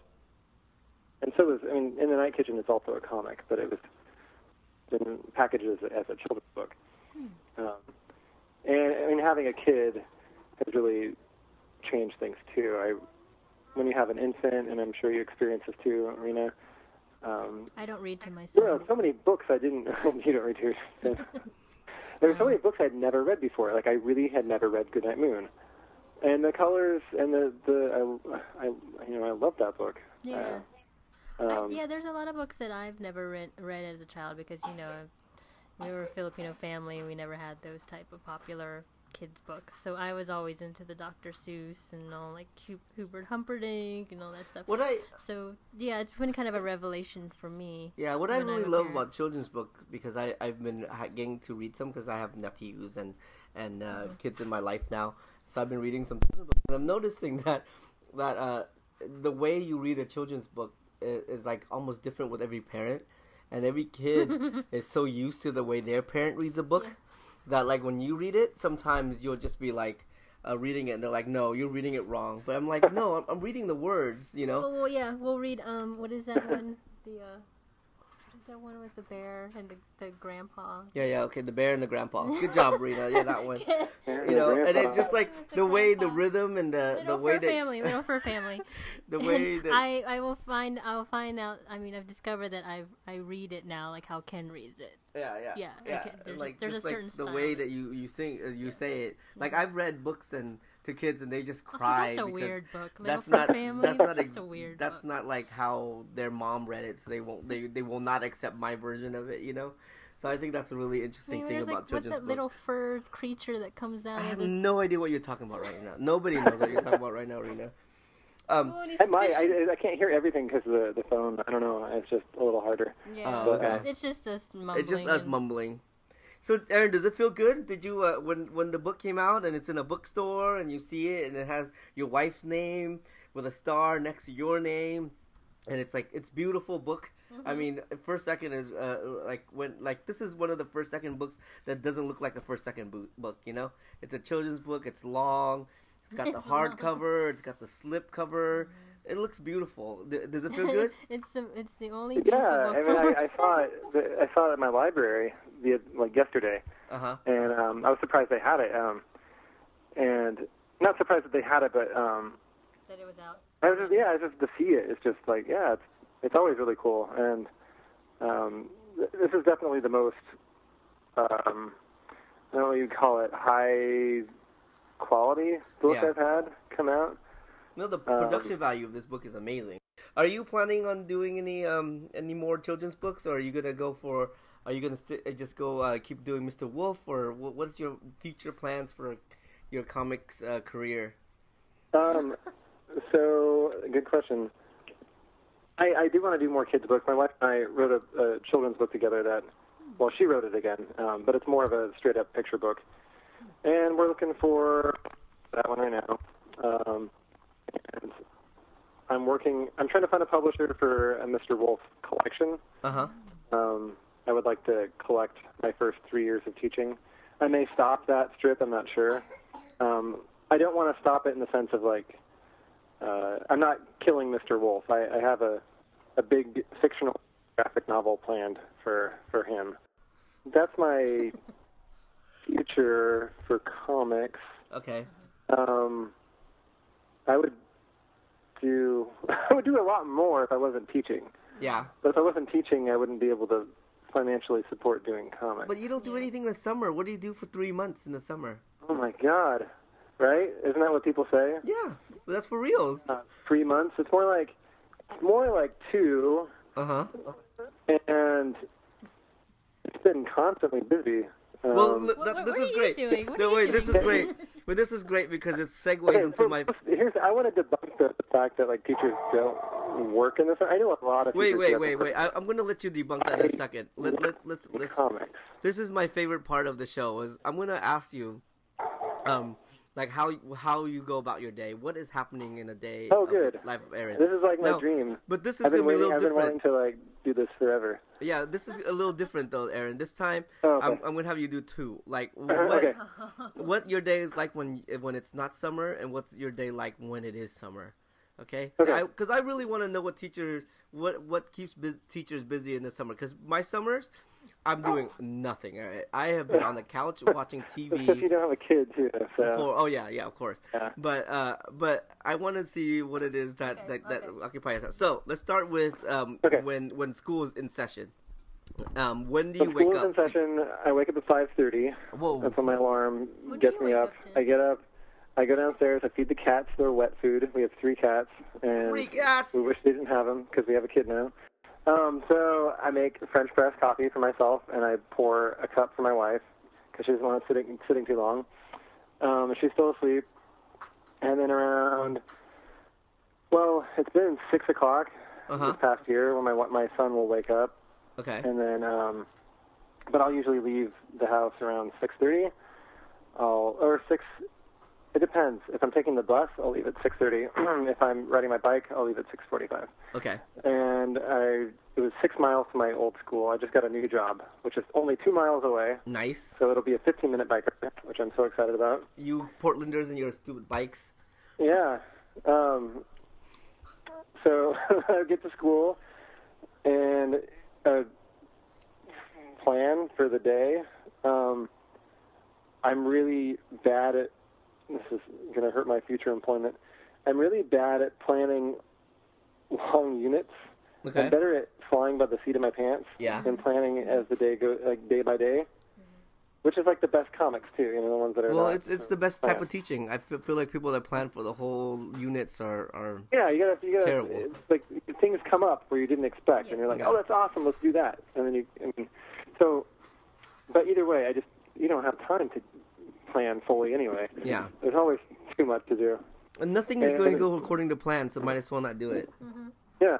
Speaker 6: And so was I mean, In the Night Kitchen is also a comic, but it was been packaged as a, as a children's book. Um, and I mean, having a kid has really changed things too. I when you have an infant, and I'm sure you experience this too, Rena. Um,
Speaker 1: I don't read to my
Speaker 6: there
Speaker 1: son.
Speaker 6: are so many books I didn't. You don't read to. There were so many books I'd never read before. Like I really had never read Goodnight Moon, and the colors and the the I, I you know I love that book.
Speaker 1: Yeah.
Speaker 6: Uh,
Speaker 1: I,
Speaker 6: um,
Speaker 1: yeah, there's a lot of books that I've never read, read as a child because you know, we were a Filipino family. We never had those type of popular kids books. So I was always into the Doctor Seuss and all like Hu- Hubert Humperdinck and all that stuff.
Speaker 2: What I
Speaker 1: So yeah, it's been kind of a revelation for me.
Speaker 2: yeah, what I
Speaker 1: when I'm
Speaker 2: really
Speaker 1: a
Speaker 2: love
Speaker 1: parent.
Speaker 2: about children's book because I I've been ha- getting to read some because I have nephews and and uh,
Speaker 1: Mm-hmm.
Speaker 2: kids in my life now, so I've been reading some children's books. And I'm noticing that that uh, the way you read a children's book is, is like almost different with every parent, and every kid is so used to the way their parent reads a book that like when you read it, sometimes you'll just be like. Uh, reading it and they're like, no, you're reading it wrong. But I'm like, no, I'm, I'm reading the words, you know.
Speaker 1: Oh well, yeah, we'll read. Um, what is that one? The uh, what is that one with the bear and the the grandpa?
Speaker 2: Yeah, yeah, okay, the bear and the grandpa. Good job, Rena. Yeah, that one.
Speaker 6: Yeah,
Speaker 2: You know, and
Speaker 6: grandpa.
Speaker 2: it's just like
Speaker 1: The
Speaker 2: the way, the
Speaker 1: grandpa.
Speaker 2: rhythm, and the
Speaker 1: Little
Speaker 2: the way
Speaker 1: fur
Speaker 2: that
Speaker 1: family, little fur family.
Speaker 2: the way
Speaker 1: And
Speaker 2: that
Speaker 1: I, I will find I'll find out. I mean, I've discovered that I I read it now, like how Ken reads it.
Speaker 2: yeah, yeah,
Speaker 1: yeah,
Speaker 2: yeah.
Speaker 1: okay, there's
Speaker 2: like
Speaker 1: just- there's
Speaker 2: just
Speaker 1: a
Speaker 2: like
Speaker 1: certain
Speaker 2: the
Speaker 1: style
Speaker 2: way
Speaker 1: of
Speaker 2: that
Speaker 1: it.
Speaker 2: you you sing, uh, you say it. Like
Speaker 1: Mhm.
Speaker 2: I've read books and to kids and they just
Speaker 1: Oh, see,
Speaker 2: cry
Speaker 1: that's a
Speaker 2: because
Speaker 1: weird book. Little
Speaker 2: that's
Speaker 1: Fur
Speaker 2: not
Speaker 1: Family,
Speaker 2: that's
Speaker 1: that's
Speaker 2: not
Speaker 1: just
Speaker 2: ex-
Speaker 1: a weird
Speaker 2: that's
Speaker 1: book.
Speaker 2: not like how their mom read it, so they won't they they will not accept my version of it, you know. So I think that's a really
Speaker 1: I
Speaker 2: interesting
Speaker 1: mean,
Speaker 2: thing
Speaker 1: there's
Speaker 2: about
Speaker 1: like what's
Speaker 2: children's
Speaker 1: that little
Speaker 2: books.
Speaker 1: fur creature that comes out
Speaker 2: I
Speaker 1: of
Speaker 2: have
Speaker 1: the
Speaker 2: no idea what you're talking about right now. Nobody knows what you're talking about right now, Rena. Um,
Speaker 1: Oh, and he's
Speaker 6: I might.
Speaker 1: fishing.
Speaker 6: I, I can't hear everything because of the, the phone. I don't know. It's just a little harder.
Speaker 1: Yeah,
Speaker 2: Oh, okay.
Speaker 1: it's just us mumbling.
Speaker 2: It's just us
Speaker 1: and-
Speaker 2: mumbling. So, Aaron, does it feel good? Did you uh, when when the book came out and it's in a bookstore and you see it and it has your wife's name with a star next to your name, and it's like it's beautiful book.
Speaker 1: Mm-hmm.
Speaker 2: I mean, first second is uh, like when like this is one of the first second books that doesn't look like a first second bo- book. You know, it's a children's book. It's long. It's got the
Speaker 1: It's long.
Speaker 2: hardcover. It's got the slip cover. It looks beautiful. D- does it feel good?
Speaker 1: it's the it's the only beautiful
Speaker 6: Yeah,
Speaker 1: book
Speaker 6: I mean,
Speaker 1: from
Speaker 6: I,
Speaker 1: our
Speaker 6: I saw it. I saw it at my library the like yesterday,
Speaker 2: Uh huh.
Speaker 6: and um, I was surprised they had it. Um, and not surprised that they had it, but um,
Speaker 1: that it was out.
Speaker 6: I was just, yeah, just to see it. It's just like yeah, it's it's always really cool, and um, th- this is definitely the most um, I don't know what you'd call it, high quality book
Speaker 2: Yeah.
Speaker 6: I've had come out.
Speaker 2: No, the
Speaker 6: Um,
Speaker 2: production value of this book is amazing. Are you planning on doing any um any more children's books, or are you gonna go for? Are you gonna st- uh, just go uh, keep doing Mister Wolf, or wh- what's your future plans for your comics uh, career?
Speaker 6: Um, so good question. I, I do want to do more kids' books. My wife and I wrote a, a children's book together that, well, she wrote it again, um, but it's more of a straight-up picture book. And we're looking for that one right now. Um, and I'm working, I'm trying to find a publisher for a Mister Wolf collection.
Speaker 2: Uh huh.
Speaker 6: Um, I would like to collect my first three years of teaching. I may stop that strip, I'm not sure. Um, I don't want to stop it in the sense of like, uh, I'm not killing Mister Wolf. I, I have a, a big fictional graphic novel planned for, for him. That's my future for comics.
Speaker 2: Okay.
Speaker 6: Um, I would do I would do a lot more if I wasn't teaching.
Speaker 2: Yeah.
Speaker 6: But if I wasn't teaching, I wouldn't be able to financially support doing comics.
Speaker 2: But you don't do anything in the summer. What do you do for three months in the summer?
Speaker 6: Oh my God! Right? Isn't that what people say?
Speaker 2: Yeah, well, that's for reals.
Speaker 6: Uh, three months. It's more like it's more like two,
Speaker 2: Uh huh.
Speaker 6: and it's been constantly busy. Um,
Speaker 2: Well, li-
Speaker 1: What-
Speaker 2: that,
Speaker 1: what-
Speaker 2: this
Speaker 1: what
Speaker 2: is
Speaker 1: are you
Speaker 2: great.
Speaker 1: doing? What
Speaker 2: No,
Speaker 1: are you
Speaker 2: wait, this is
Speaker 1: doing?
Speaker 2: great. But this is great because it segues
Speaker 6: okay,
Speaker 2: into
Speaker 6: so-
Speaker 2: my.
Speaker 6: Here's I want to debunk the, the fact that like teachers don't work in this. I know a lot of
Speaker 2: Wait,
Speaker 6: teachers
Speaker 2: wait,
Speaker 6: who
Speaker 2: wait,
Speaker 6: have
Speaker 2: wait. I, I'm gonna let you debunk that in a second. Let let let's let's.
Speaker 6: comics.
Speaker 2: This is my favorite part of the show. Is I'm gonna ask you, um, like how how you go about your day. What is happening in a day?
Speaker 6: Oh,
Speaker 2: of the
Speaker 6: good.
Speaker 2: life of Aaron.
Speaker 6: This is like my
Speaker 2: Now,
Speaker 6: dream.
Speaker 2: But this is
Speaker 6: I've been
Speaker 2: gonna be a
Speaker 6: waiting.
Speaker 2: little
Speaker 6: I've been wanting
Speaker 2: different.
Speaker 6: to like do this forever.
Speaker 2: Yeah, this is a little different though, Aaron. This time,
Speaker 6: Oh, okay.
Speaker 2: I'm I'm gonna have you do two. Like what
Speaker 6: Okay.
Speaker 2: what your day is like when when it's not summer, and what's your day like when it is summer. Okay,
Speaker 6: Okay.
Speaker 2: because I, really want to know what teachers what what keeps bu- teachers busy in the summer. Because my summers, I'm doing nothing. All right? I have been on the couch watching T
Speaker 6: Because you
Speaker 2: V.
Speaker 6: don't have a kid too, so
Speaker 2: For, oh yeah, yeah, of course.
Speaker 6: Yeah.
Speaker 2: But uh, but I want to see what it is that
Speaker 1: Okay,
Speaker 2: that, that
Speaker 1: okay.
Speaker 2: occupies us. So let's start with um
Speaker 6: Okay.
Speaker 2: when when school is in session. Um, when do
Speaker 6: when
Speaker 2: you wake
Speaker 6: school's
Speaker 2: up?
Speaker 6: in session, I wake up at five thirty.
Speaker 2: Whoa.
Speaker 6: That's when my alarm
Speaker 1: What do
Speaker 6: gets
Speaker 1: you
Speaker 6: me
Speaker 1: wake
Speaker 6: up.
Speaker 1: up to?
Speaker 6: I get up. I go downstairs. I feed the cats their wet food. We have three cats, and
Speaker 2: Three cats.
Speaker 6: we wish they didn't have them because we have a kid now. Um, so I make French press coffee for myself, and I pour a cup for my wife because she doesn't want it sitting sitting too long. Um, she's still asleep, and then around, well, it's been six o'clock
Speaker 2: Uh-huh.
Speaker 6: this past year when my my son will wake up,
Speaker 2: Okay.
Speaker 6: and then, um, but I'll usually leave the house around six thirty. I'll or six. It depends. If I'm taking the bus, I'll leave at six thirty. If I'm riding my bike, I'll leave at six forty-five.
Speaker 2: Okay.
Speaker 6: And I, it was six miles to my old school. I just got a new job, which is only two miles away.
Speaker 2: Nice.
Speaker 6: So it'll be a fifteen-minute bike ride, which I'm so excited about.
Speaker 2: You Portlanders and your stupid bikes.
Speaker 6: Yeah. Um, so I get to school and uh, plan for the day. Um, I'm really bad at, this is going to hurt my future employment, I'm really bad at planning long units.
Speaker 2: Okay.
Speaker 6: I'm better at flying by the seat of my pants
Speaker 2: Yeah.
Speaker 6: and planning as the day goes, like day by day, which is like the best comics too, you know, the ones that are
Speaker 2: Well,
Speaker 6: not,
Speaker 2: it's it's the best type
Speaker 6: fast.
Speaker 2: of teaching. I feel, feel like people that plan for the whole units are, are
Speaker 6: Yeah, you gotta, you gotta,
Speaker 2: Terrible.
Speaker 6: it's like things come up where you didn't expect, and you're like,
Speaker 2: Yeah.
Speaker 6: oh, that's awesome, let's do that, and then you, I mean, so, but either way, I just, you don't have time to plan fully anyway.
Speaker 2: Yeah.
Speaker 6: There's always too much to do.
Speaker 2: and nothing is
Speaker 6: And-
Speaker 2: going to go according to plan, so might as well not do it.
Speaker 6: Yeah.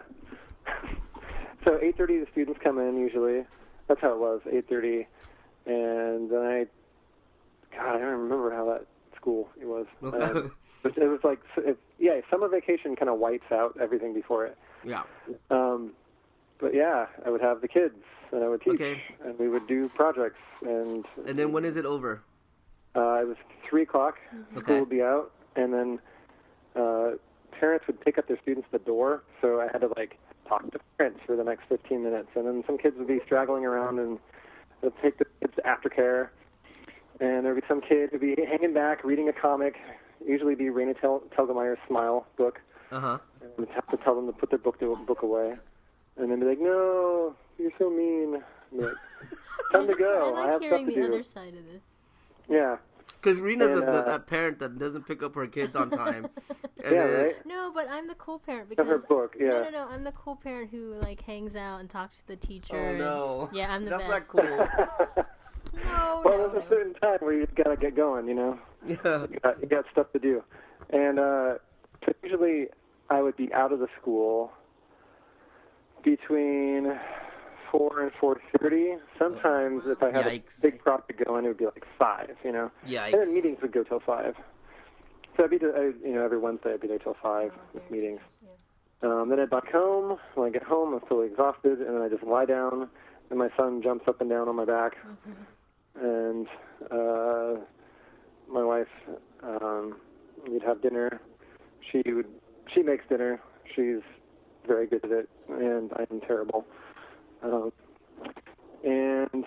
Speaker 6: So eight thirty, the students come in usually. That's how it was, eight thirty, and then I, God, I don't remember how that school it was.
Speaker 2: Okay.
Speaker 6: Um, but it was like, it, yeah, summer vacation kind of wipes out everything before it.
Speaker 2: Yeah.
Speaker 6: Um, but yeah, I would have the kids, and I would teach,
Speaker 2: Okay.
Speaker 6: and we would do projects, and
Speaker 2: And then when is it over?
Speaker 6: uh, it was three o'clock.
Speaker 2: Okay.
Speaker 6: School would be out, and then uh, parents would pick up their students at the door. So I had to like talk to parents for the next fifteen minutes, and then some kids would be straggling around, and they'd take the kids to aftercare, and there'd be some kid who'd be hanging back reading a comic, usually be Raina Tel- Telgemeier's Smile book.
Speaker 2: Uh huh.
Speaker 6: And we'd have to tell them to put their book to, book away, and then be like, "No, you're so mean." And be like, time to go.
Speaker 1: I
Speaker 6: I,
Speaker 1: like
Speaker 6: have
Speaker 1: hearing
Speaker 6: stuff to
Speaker 1: the
Speaker 6: do.
Speaker 1: other side of this.
Speaker 6: Yeah,
Speaker 2: Because Rena's
Speaker 6: And,
Speaker 2: a,
Speaker 6: uh,
Speaker 2: that parent that doesn't pick up her kids on time. And
Speaker 6: yeah,
Speaker 2: then-
Speaker 6: right.
Speaker 1: No, but I'm the cool parent
Speaker 6: Of her
Speaker 1: because
Speaker 6: book, yeah.
Speaker 1: no, no, no. I'm the cool parent who like hangs out and talks to the teacher.
Speaker 2: Oh
Speaker 1: and-
Speaker 2: no.
Speaker 1: Yeah, I'm the
Speaker 2: That's
Speaker 1: best.
Speaker 2: not cool.
Speaker 1: No,
Speaker 6: Well,
Speaker 1: no,
Speaker 6: there's a
Speaker 1: no.
Speaker 6: certain time where you gotta get going, you know.
Speaker 2: Yeah.
Speaker 6: You got, you got stuff to do, and uh, so usually I would be out of the school between four and four thirty. Sometimes, if I had
Speaker 2: Yikes.
Speaker 6: a big project going, it would be like five, you know.
Speaker 2: Yikes.
Speaker 6: And then meetings would go till five. So I'd be, there, I, you know, every Wednesday I'd be there till five with meetings. Um, then I'd back home. When I get home, I'm fully exhausted, and then I just lie down, and my son jumps up and down on my back, and uh, my wife, um, we'd have dinner. She would, she makes dinner. She's very good at it, and I'm terrible. Um, and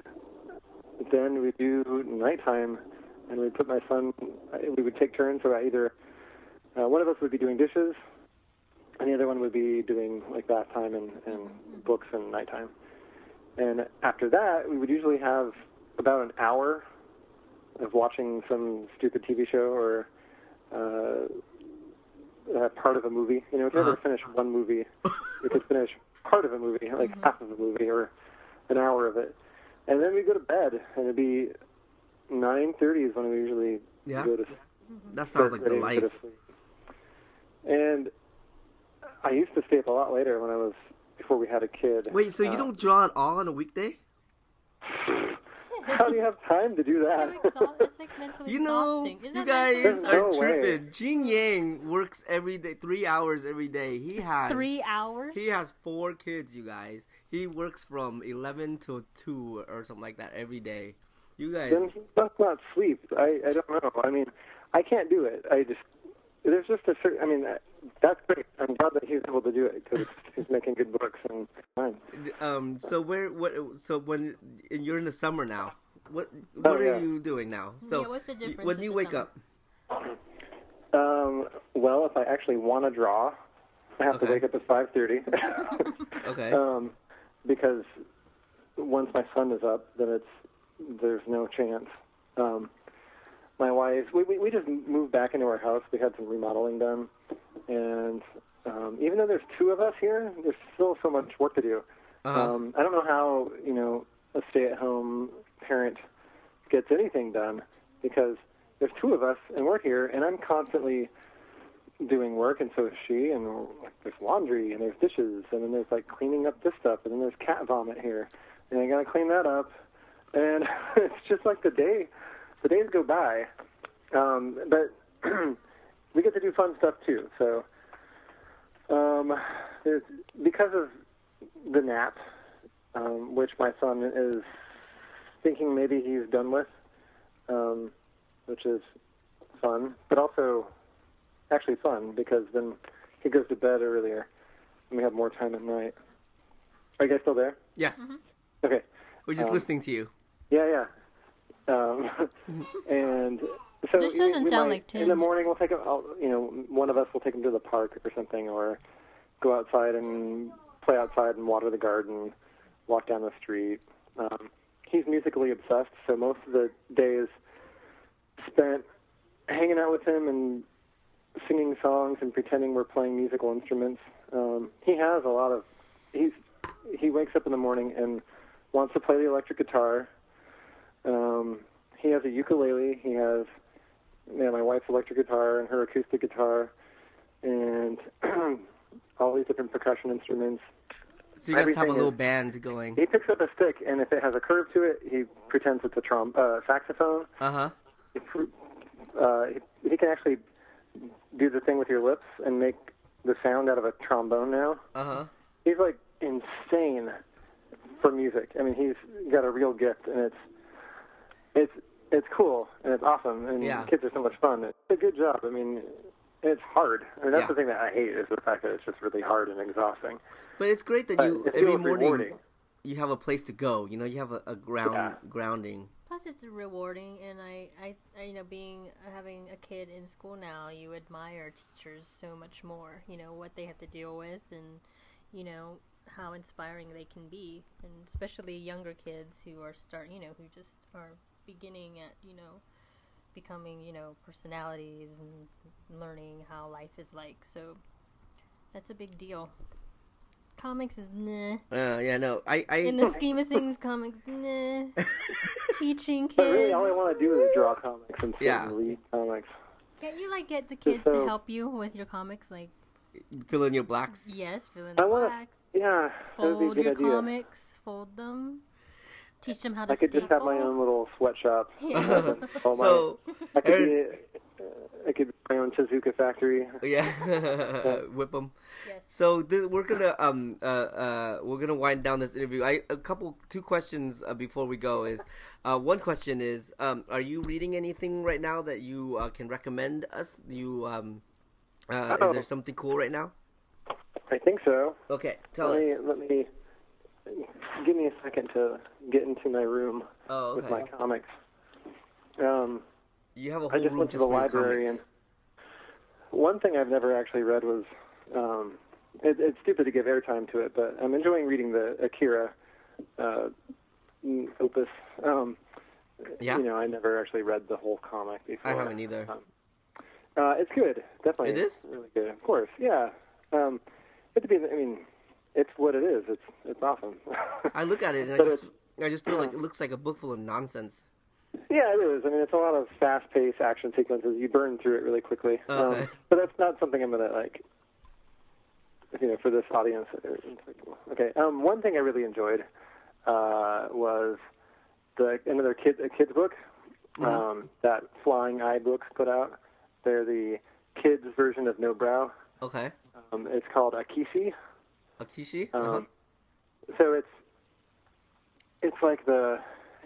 Speaker 6: then we do nighttime, and we put my son. We would take turns. So either uh, one of us would be doing dishes, and the other one would be doing like bath time and, and books and nighttime. And after that, we would usually have about an hour of watching some stupid T V show or uh, uh, part of a movie. You know, we could never
Speaker 2: Uh-huh.
Speaker 6: finish one movie. We could finish part of a movie, like half of a movie or an hour of it. And then we go to bed, and it'd be nine thirty is when we usually
Speaker 2: Yeah.
Speaker 6: go to
Speaker 2: That sounds like the
Speaker 6: ready to
Speaker 2: life.
Speaker 6: go to sleep. And I used to stay up a lot later when I was, before we had a kid.
Speaker 2: Wait, so you
Speaker 6: Uh,
Speaker 2: don't draw at all on a weekday?
Speaker 6: How do you have time to do that?
Speaker 1: So exhaust- it's like mentally
Speaker 2: You know,
Speaker 1: exhausting. Isn't
Speaker 2: you
Speaker 1: that
Speaker 2: guys
Speaker 1: mentally
Speaker 6: There's
Speaker 2: are
Speaker 6: no way.
Speaker 2: tripping. Jin Yang works every day, three hours every day. He has
Speaker 1: Three hours?
Speaker 2: He has four kids, you guys. He works from eleven to two or something like that every day. You guys,
Speaker 6: Then he must not sleep. I, I don't know. I mean, I can't do it. I just, there's just a certain, I mean, that- that's great. I'm glad that he's able to do it because he's making good books and fine.
Speaker 2: um, so where, what, so when and you're in the summer now, what, what
Speaker 6: Oh, yeah.
Speaker 2: are you doing now? So
Speaker 1: Yeah, what's the difference
Speaker 2: when
Speaker 1: with
Speaker 2: you
Speaker 1: the
Speaker 2: wake
Speaker 1: summer?
Speaker 2: up?
Speaker 6: Um, well, if I actually want to draw, I have
Speaker 2: Okay.
Speaker 6: to wake up at five thirty.
Speaker 2: Okay.
Speaker 6: Um, because once my son is up, then it's there's no chance. Um, my wife, we, we we just moved back into our house. We had some remodeling done, and um, even though there's two of us here, there's still so much work to do.
Speaker 2: Uh-huh.
Speaker 6: Um, I don't know how, you know, a stay-at-home parent gets anything done because there's two of us and we're here, and I'm constantly doing work, and so is she, and like, there's laundry, and there's dishes, and then there's like cleaning up this stuff, and then there's cat vomit here, and I gotta clean that up, and it's just like the day, the days go by, um, but we get to do fun stuff too. So um, there's because of the nap, um, which my son is thinking maybe he's done with, um, which is fun, but also actually fun because then he goes to bed earlier and we have more time at night. Are you guys still there?
Speaker 2: Yes.
Speaker 1: Mm-hmm.
Speaker 6: Okay.
Speaker 2: We're just
Speaker 6: Um,
Speaker 2: listening to you.
Speaker 6: Yeah, yeah. Um, and so
Speaker 1: This
Speaker 6: we-
Speaker 1: doesn't
Speaker 6: we
Speaker 1: sound
Speaker 6: might-
Speaker 1: like
Speaker 6: in the
Speaker 1: Tim's.
Speaker 6: morning we'll take him. I'll, you know, one of us will take him to the park or something, or go outside and play outside and water the garden, walk down the street. Um, he's musically obsessed, so most of the day is spent hanging out with him and singing songs and pretending we're playing musical instruments. Um, he has a lot of. He's he wakes up in the morning and wants to play the electric guitar. Um, he has a ukulele. He has yeah, my wife's electric guitar and her acoustic guitar, and all these different percussion instruments.
Speaker 2: So you guys have a
Speaker 6: everything
Speaker 2: little
Speaker 6: is-
Speaker 2: band going.
Speaker 6: He picks up a stick, and if it has a curve to it, he pretends it's a trom- uh, saxophone.
Speaker 2: Uh-huh.
Speaker 6: He, pr- uh, he, he can actually do the thing with your lips and make the sound out of a trombone now.
Speaker 2: Uh-huh.
Speaker 6: He's like insane for music. I mean, he's got a real gift, and it's it's it's cool and it's awesome, and
Speaker 2: Yeah.
Speaker 6: kids are so much fun. It's a good job. I mean, it's hard. I mean, that's
Speaker 2: Yeah.
Speaker 6: the thing that I hate is the fact that it's just really hard and exhausting.
Speaker 2: But it's great that
Speaker 6: But
Speaker 2: you
Speaker 6: it
Speaker 2: every
Speaker 6: feels
Speaker 2: morning
Speaker 6: rewarding.
Speaker 2: you have a place to go. You know, you have a, a ground
Speaker 6: Yeah.
Speaker 2: grounding.
Speaker 1: Plus, it's rewarding, and I, I, I, you know, being having a kid in school now, you admire teachers so much more. You know what they have to deal with, and you know how inspiring they can be, and especially younger kids who are start, you know, who just are beginning at, you know, becoming, you know, personalities and learning how life is like. So that's a big deal. Comics is nah.
Speaker 2: Uh, yeah, no, I, I
Speaker 1: In the scheme of things, comics nah. Teaching kids.
Speaker 6: But really, all I want to do is draw comics and sit
Speaker 2: Yeah.
Speaker 6: and read comics.
Speaker 1: Can't you like get the kids
Speaker 6: so-
Speaker 1: to help you with your comics? Like,
Speaker 2: fill in your blacks.
Speaker 1: yes, fill in
Speaker 6: I
Speaker 1: the
Speaker 6: wanna-
Speaker 1: blacks,
Speaker 6: Yeah, that would be a
Speaker 1: fold
Speaker 6: good
Speaker 1: your
Speaker 6: idea.
Speaker 1: comics, fold them, teach them how to
Speaker 6: I could just have my
Speaker 1: staple.
Speaker 6: own little sweatshop.
Speaker 1: Yeah.
Speaker 6: All my-
Speaker 2: So,
Speaker 6: I could
Speaker 2: Aaron-
Speaker 6: be, uh, I could be my own Tezuka factory.
Speaker 2: yeah, whip them.
Speaker 1: Yes.
Speaker 2: So th- we're gonna um uh uh we're gonna wind down this interview. I a couple two questions uh, before we go is, uh one question is um are you reading anything right now that you uh, can recommend us? You um uh
Speaker 6: Oh.
Speaker 2: is there something cool right now?
Speaker 6: I think so.
Speaker 2: Okay, tell
Speaker 6: let
Speaker 2: us.
Speaker 6: me let me give me a second to get into my room
Speaker 2: Oh,
Speaker 6: with
Speaker 2: okay.
Speaker 6: my comics. Um,
Speaker 2: You have a
Speaker 6: I
Speaker 2: whole
Speaker 6: just
Speaker 2: room
Speaker 6: went to
Speaker 2: just
Speaker 6: the
Speaker 2: for your
Speaker 6: library,
Speaker 2: comics.
Speaker 6: and one thing I've never actually read was um, it, it's stupid to give airtime to it, but I'm enjoying reading the Akira uh, mm, opus. Um,
Speaker 2: Yeah?
Speaker 6: You know, I never actually read the whole comic before.
Speaker 2: I haven't either.
Speaker 6: Um, uh, it's good, definitely.
Speaker 2: It is?
Speaker 6: really good. Of course, yeah. Um, it to be. I mean, it's what it is. It's it's awesome.
Speaker 2: I look at it and I
Speaker 6: But
Speaker 2: just I just feel like it looks like a book full of nonsense.
Speaker 6: Yeah, it is. I mean, it's a lot of fast-paced action sequences. You burn through it really quickly.
Speaker 2: Okay.
Speaker 6: Um, but that's not something I'm gonna like. You know, for this audience. Okay. Um, one thing I really enjoyed uh, was the another kid a kids book
Speaker 2: Mm-hmm.
Speaker 6: um, that Flying Eye Books put out. They're the kids version of No Brow.
Speaker 2: Okay.
Speaker 6: Um, it's called Akishi.
Speaker 2: Akishi?
Speaker 6: Um,
Speaker 2: Uh-huh.
Speaker 6: So it's it's like the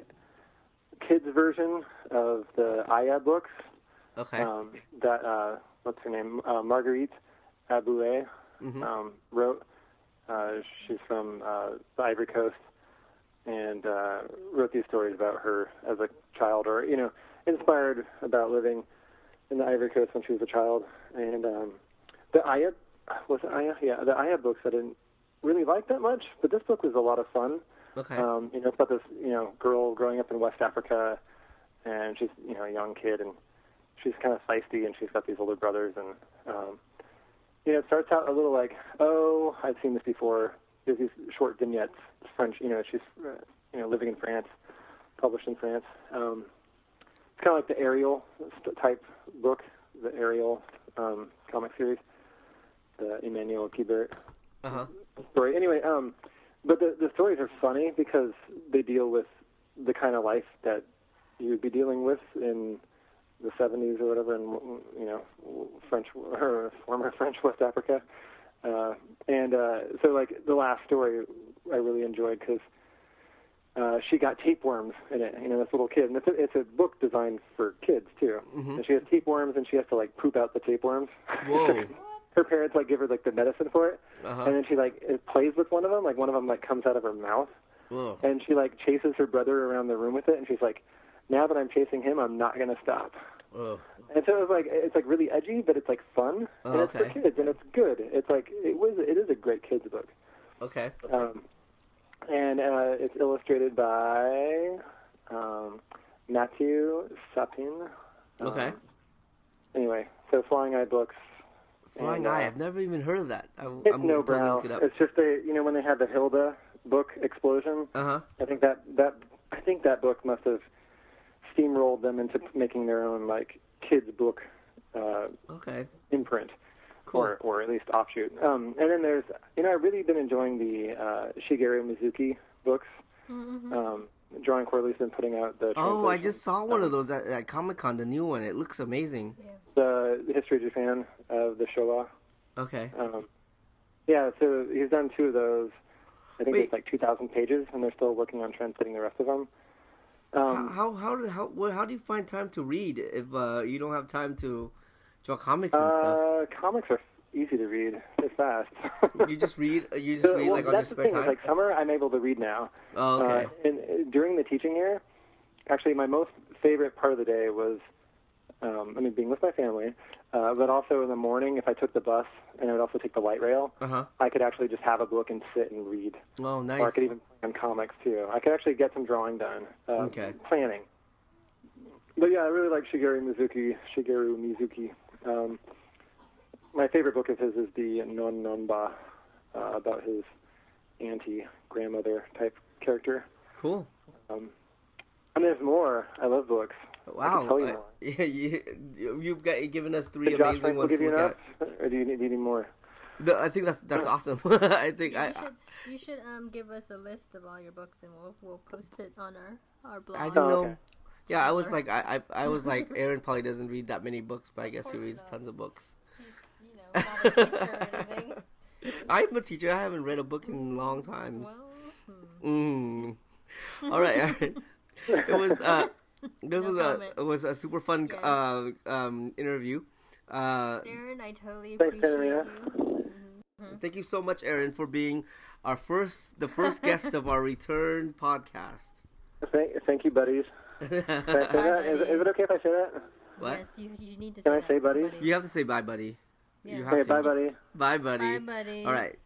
Speaker 6: kids version of the Aya books.
Speaker 2: Okay.
Speaker 6: Um, that uh, what's her name? Uh, Marguerite Aboué
Speaker 2: Mhm.
Speaker 6: um, wrote. Uh, she's from uh, the Ivory Coast and uh, wrote these stories about her as a child, or you know, inspired about living in the Ivory Coast when she was a child. And um, the Aya was it Aya? Yeah, the Aya books I didn't really like that much, but this book was a lot of fun.
Speaker 2: Okay.
Speaker 6: Um, you know, it's about this, you know, girl growing up in West Africa, and she's, you know, a young kid, and she's kind of feisty, and she's got these older brothers, and um, you know, it starts out a little like, oh, I've seen this before. There's these short vignettes, French, you know, she's, uh, you know, living in France, published in France. Um, it's kind of like the Ariel type book, the Ariel um, comic series, the Emmanuel Guibert
Speaker 2: Uh-huh.
Speaker 6: story. Anyway, um, but the, the stories are funny because they deal with the kind of life that you would be dealing with in the seventies or whatever, in, you know, French or former French West Africa. Uh, and uh, so, like, the last story I really enjoyed because uh, she got tapeworms in it, you know, this little kid. And it's a, it's a book designed for kids, too.
Speaker 2: Mm-hmm.
Speaker 6: And she has tapeworms, and she has to, like, poop out the tapeworms.
Speaker 2: Whoa.
Speaker 6: Her parents, like, give her, like, the medicine for it.
Speaker 2: Uh-huh.
Speaker 6: And then she, like, it plays with one of them. Like, one of them, like, comes out of her mouth.
Speaker 2: Whoa.
Speaker 6: And she, like, chases her brother around the room with it. And she's like, now that I'm chasing him, I'm not going to stop.
Speaker 2: Whoa.
Speaker 6: And so it was like it's like really edgy, but it's like fun,
Speaker 2: Oh,
Speaker 6: and it's
Speaker 2: okay.
Speaker 6: for kids, and it's good. It's like it was it is a great kids book,
Speaker 2: Okay.
Speaker 6: um, and uh, it's illustrated by um, Matthew Sapin. Um,
Speaker 2: Okay.
Speaker 6: Anyway, so Flying Eye Books.
Speaker 2: Flying
Speaker 6: and, uh,
Speaker 2: Eye. I've never even heard of that. I,
Speaker 6: It's
Speaker 2: I'm
Speaker 6: no
Speaker 2: gonna totally
Speaker 6: brow.
Speaker 2: look it up.
Speaker 6: It's just a you know when they had the Hilda book explosion.
Speaker 2: Uh huh.
Speaker 6: I think that that I think that book must have steamrolled them into making their own like kids book uh,
Speaker 2: Okay.
Speaker 6: imprint,
Speaker 2: Cool.
Speaker 6: or or at least offshoot. Um, and then there's you know I've really been enjoying the uh, Shigeru Mizuki books.
Speaker 1: Mm-hmm.
Speaker 6: Um, Drawing Quarterly's been putting out the.
Speaker 2: Oh, I
Speaker 6: translation.
Speaker 2: just saw one
Speaker 6: Um,
Speaker 2: of those at, at Comic Con, the new one. It looks amazing.
Speaker 6: The, the History of Japan of the Showa.
Speaker 2: Okay.
Speaker 6: Um, yeah, so he's done two of those. I think
Speaker 2: Wait.
Speaker 6: it's like two thousand pages, and they're still working on translating the rest of them. Um,
Speaker 2: how how how do, how well, how do you find time to read if uh, you don't have time to draw comics and stuff?
Speaker 6: uh, comics are easy to read. They're fast.
Speaker 2: You just read. You just
Speaker 6: So,
Speaker 2: read
Speaker 6: well,
Speaker 2: like on your
Speaker 6: that's the
Speaker 2: spare
Speaker 6: thing.
Speaker 2: time.
Speaker 6: Is, like summer, I'm able to read now.
Speaker 2: Oh, okay.
Speaker 6: Uh, and uh, during the teaching year, actually, my most favorite part of the day was, um, I mean, being with my family, uh, but also in the morning, if I took the bus and I would also take the light rail,
Speaker 2: Uh huh.
Speaker 6: I could actually just have a book and sit and read.
Speaker 2: Oh, nice.
Speaker 6: Or I could even play on comics too. I could actually get some drawing done. Uh,
Speaker 2: Okay.
Speaker 6: Planning. But yeah, I really like Shigeru Mizuki. Shigeru Mizuki. Um, my favorite book of his is the Non Nonba, uh, about his auntie grandmother type character.
Speaker 2: Cool.
Speaker 6: Um, and there's more. I love books. I
Speaker 2: Wow.
Speaker 6: can tell you
Speaker 2: I-
Speaker 6: more.
Speaker 2: yeah, you, you've got given us three
Speaker 6: Did Josh
Speaker 2: amazing
Speaker 6: Frank will
Speaker 2: ones
Speaker 6: give
Speaker 2: to
Speaker 6: you
Speaker 2: look
Speaker 6: enough,
Speaker 2: at.
Speaker 6: or do you need, do you need more?
Speaker 2: The- I think that's that's awesome. I think
Speaker 1: You
Speaker 2: I
Speaker 1: should you should um give us a list of all your books and we'll we'll post it on our our blog.
Speaker 2: I didn't
Speaker 6: Oh,
Speaker 2: know.
Speaker 6: okay.
Speaker 2: Yeah, I was like I, I I was like Aaron probably doesn't read that many books, but I guess he
Speaker 1: course
Speaker 2: reads
Speaker 1: not.
Speaker 2: tons of books.
Speaker 1: You know, not a teacher or anything.
Speaker 2: I'm a teacher. I haven't read a book in long times.
Speaker 1: Well, hmm.
Speaker 2: Mm. All right, all right. It was uh, this
Speaker 1: No
Speaker 2: was
Speaker 1: comment.
Speaker 2: a it was a super fun
Speaker 1: Yes.
Speaker 2: uh um interview. Uh,
Speaker 1: Aaron, I totally
Speaker 6: Thanks,
Speaker 1: appreciate
Speaker 6: Katarina.
Speaker 1: you.
Speaker 2: thank you so much, Aaron, for being our first the first guest of our return podcast.
Speaker 6: Thank, thank you, buddies. Can I say that? Is, is it okay if I say that?
Speaker 2: What?
Speaker 1: Yes, you, you need to
Speaker 6: Can
Speaker 1: say
Speaker 6: I say
Speaker 1: that,
Speaker 6: buddy?
Speaker 2: You have to say bye, buddy.
Speaker 1: Yeah.
Speaker 2: You have
Speaker 6: Okay,
Speaker 2: to.
Speaker 6: bye, buddy.
Speaker 2: Bye, buddy.
Speaker 1: Bye, buddy.
Speaker 2: All right.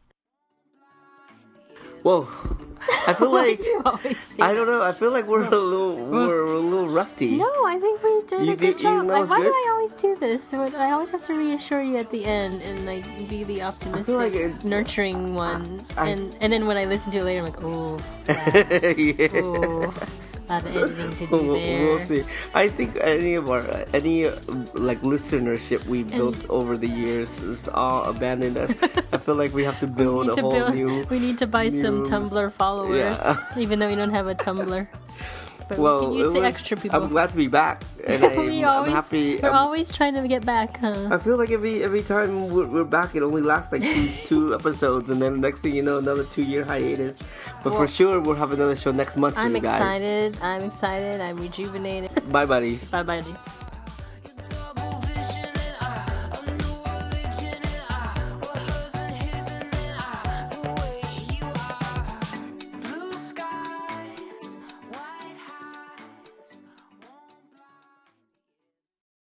Speaker 2: Whoa, I feel like
Speaker 1: You always say
Speaker 2: I don't know. I feel like we're a little we're a little rusty.
Speaker 1: No, I think we did
Speaker 2: You
Speaker 1: a good
Speaker 2: think- you
Speaker 1: job.
Speaker 2: know
Speaker 1: Like,
Speaker 2: it's
Speaker 1: why
Speaker 2: good?
Speaker 1: do I always do this? What- I always have to reassure you at the end and like be the optimistic,
Speaker 2: like it-
Speaker 1: nurturing one.
Speaker 2: I-
Speaker 1: and and then when I listen to it later, I'm like, oh, yes.
Speaker 2: Yeah.
Speaker 1: oh, a lot of editing to do
Speaker 2: We'll,
Speaker 1: there.
Speaker 2: we'll see. I think any of our any uh, like listenership we built over the years has all abandoned us. I feel like we have to
Speaker 1: We
Speaker 2: build
Speaker 1: need
Speaker 2: a
Speaker 1: to
Speaker 2: whole
Speaker 1: build-
Speaker 2: new.
Speaker 1: we need to buy some
Speaker 2: new-
Speaker 1: Tumblr followers,
Speaker 2: Yeah.
Speaker 1: even though we don't have a Tumblr. But
Speaker 2: Well,
Speaker 1: we can use
Speaker 2: it
Speaker 1: the
Speaker 2: was-
Speaker 1: extra people.
Speaker 2: I'm glad to be back, and I,
Speaker 1: we
Speaker 2: I'm
Speaker 1: always,
Speaker 2: happy.
Speaker 1: We're
Speaker 2: I'm-
Speaker 1: always trying to get back, huh?
Speaker 2: I feel like every every time we're, we're back, it only lasts like two, two episodes, and then next thing you know, another two year hiatus. But for
Speaker 1: Well,
Speaker 2: sure, we'll have another show next month for
Speaker 1: I'm
Speaker 2: you guys.
Speaker 1: excited. I'm excited. I'm rejuvenated.
Speaker 2: Bye, buddies.
Speaker 1: Bye, buddies.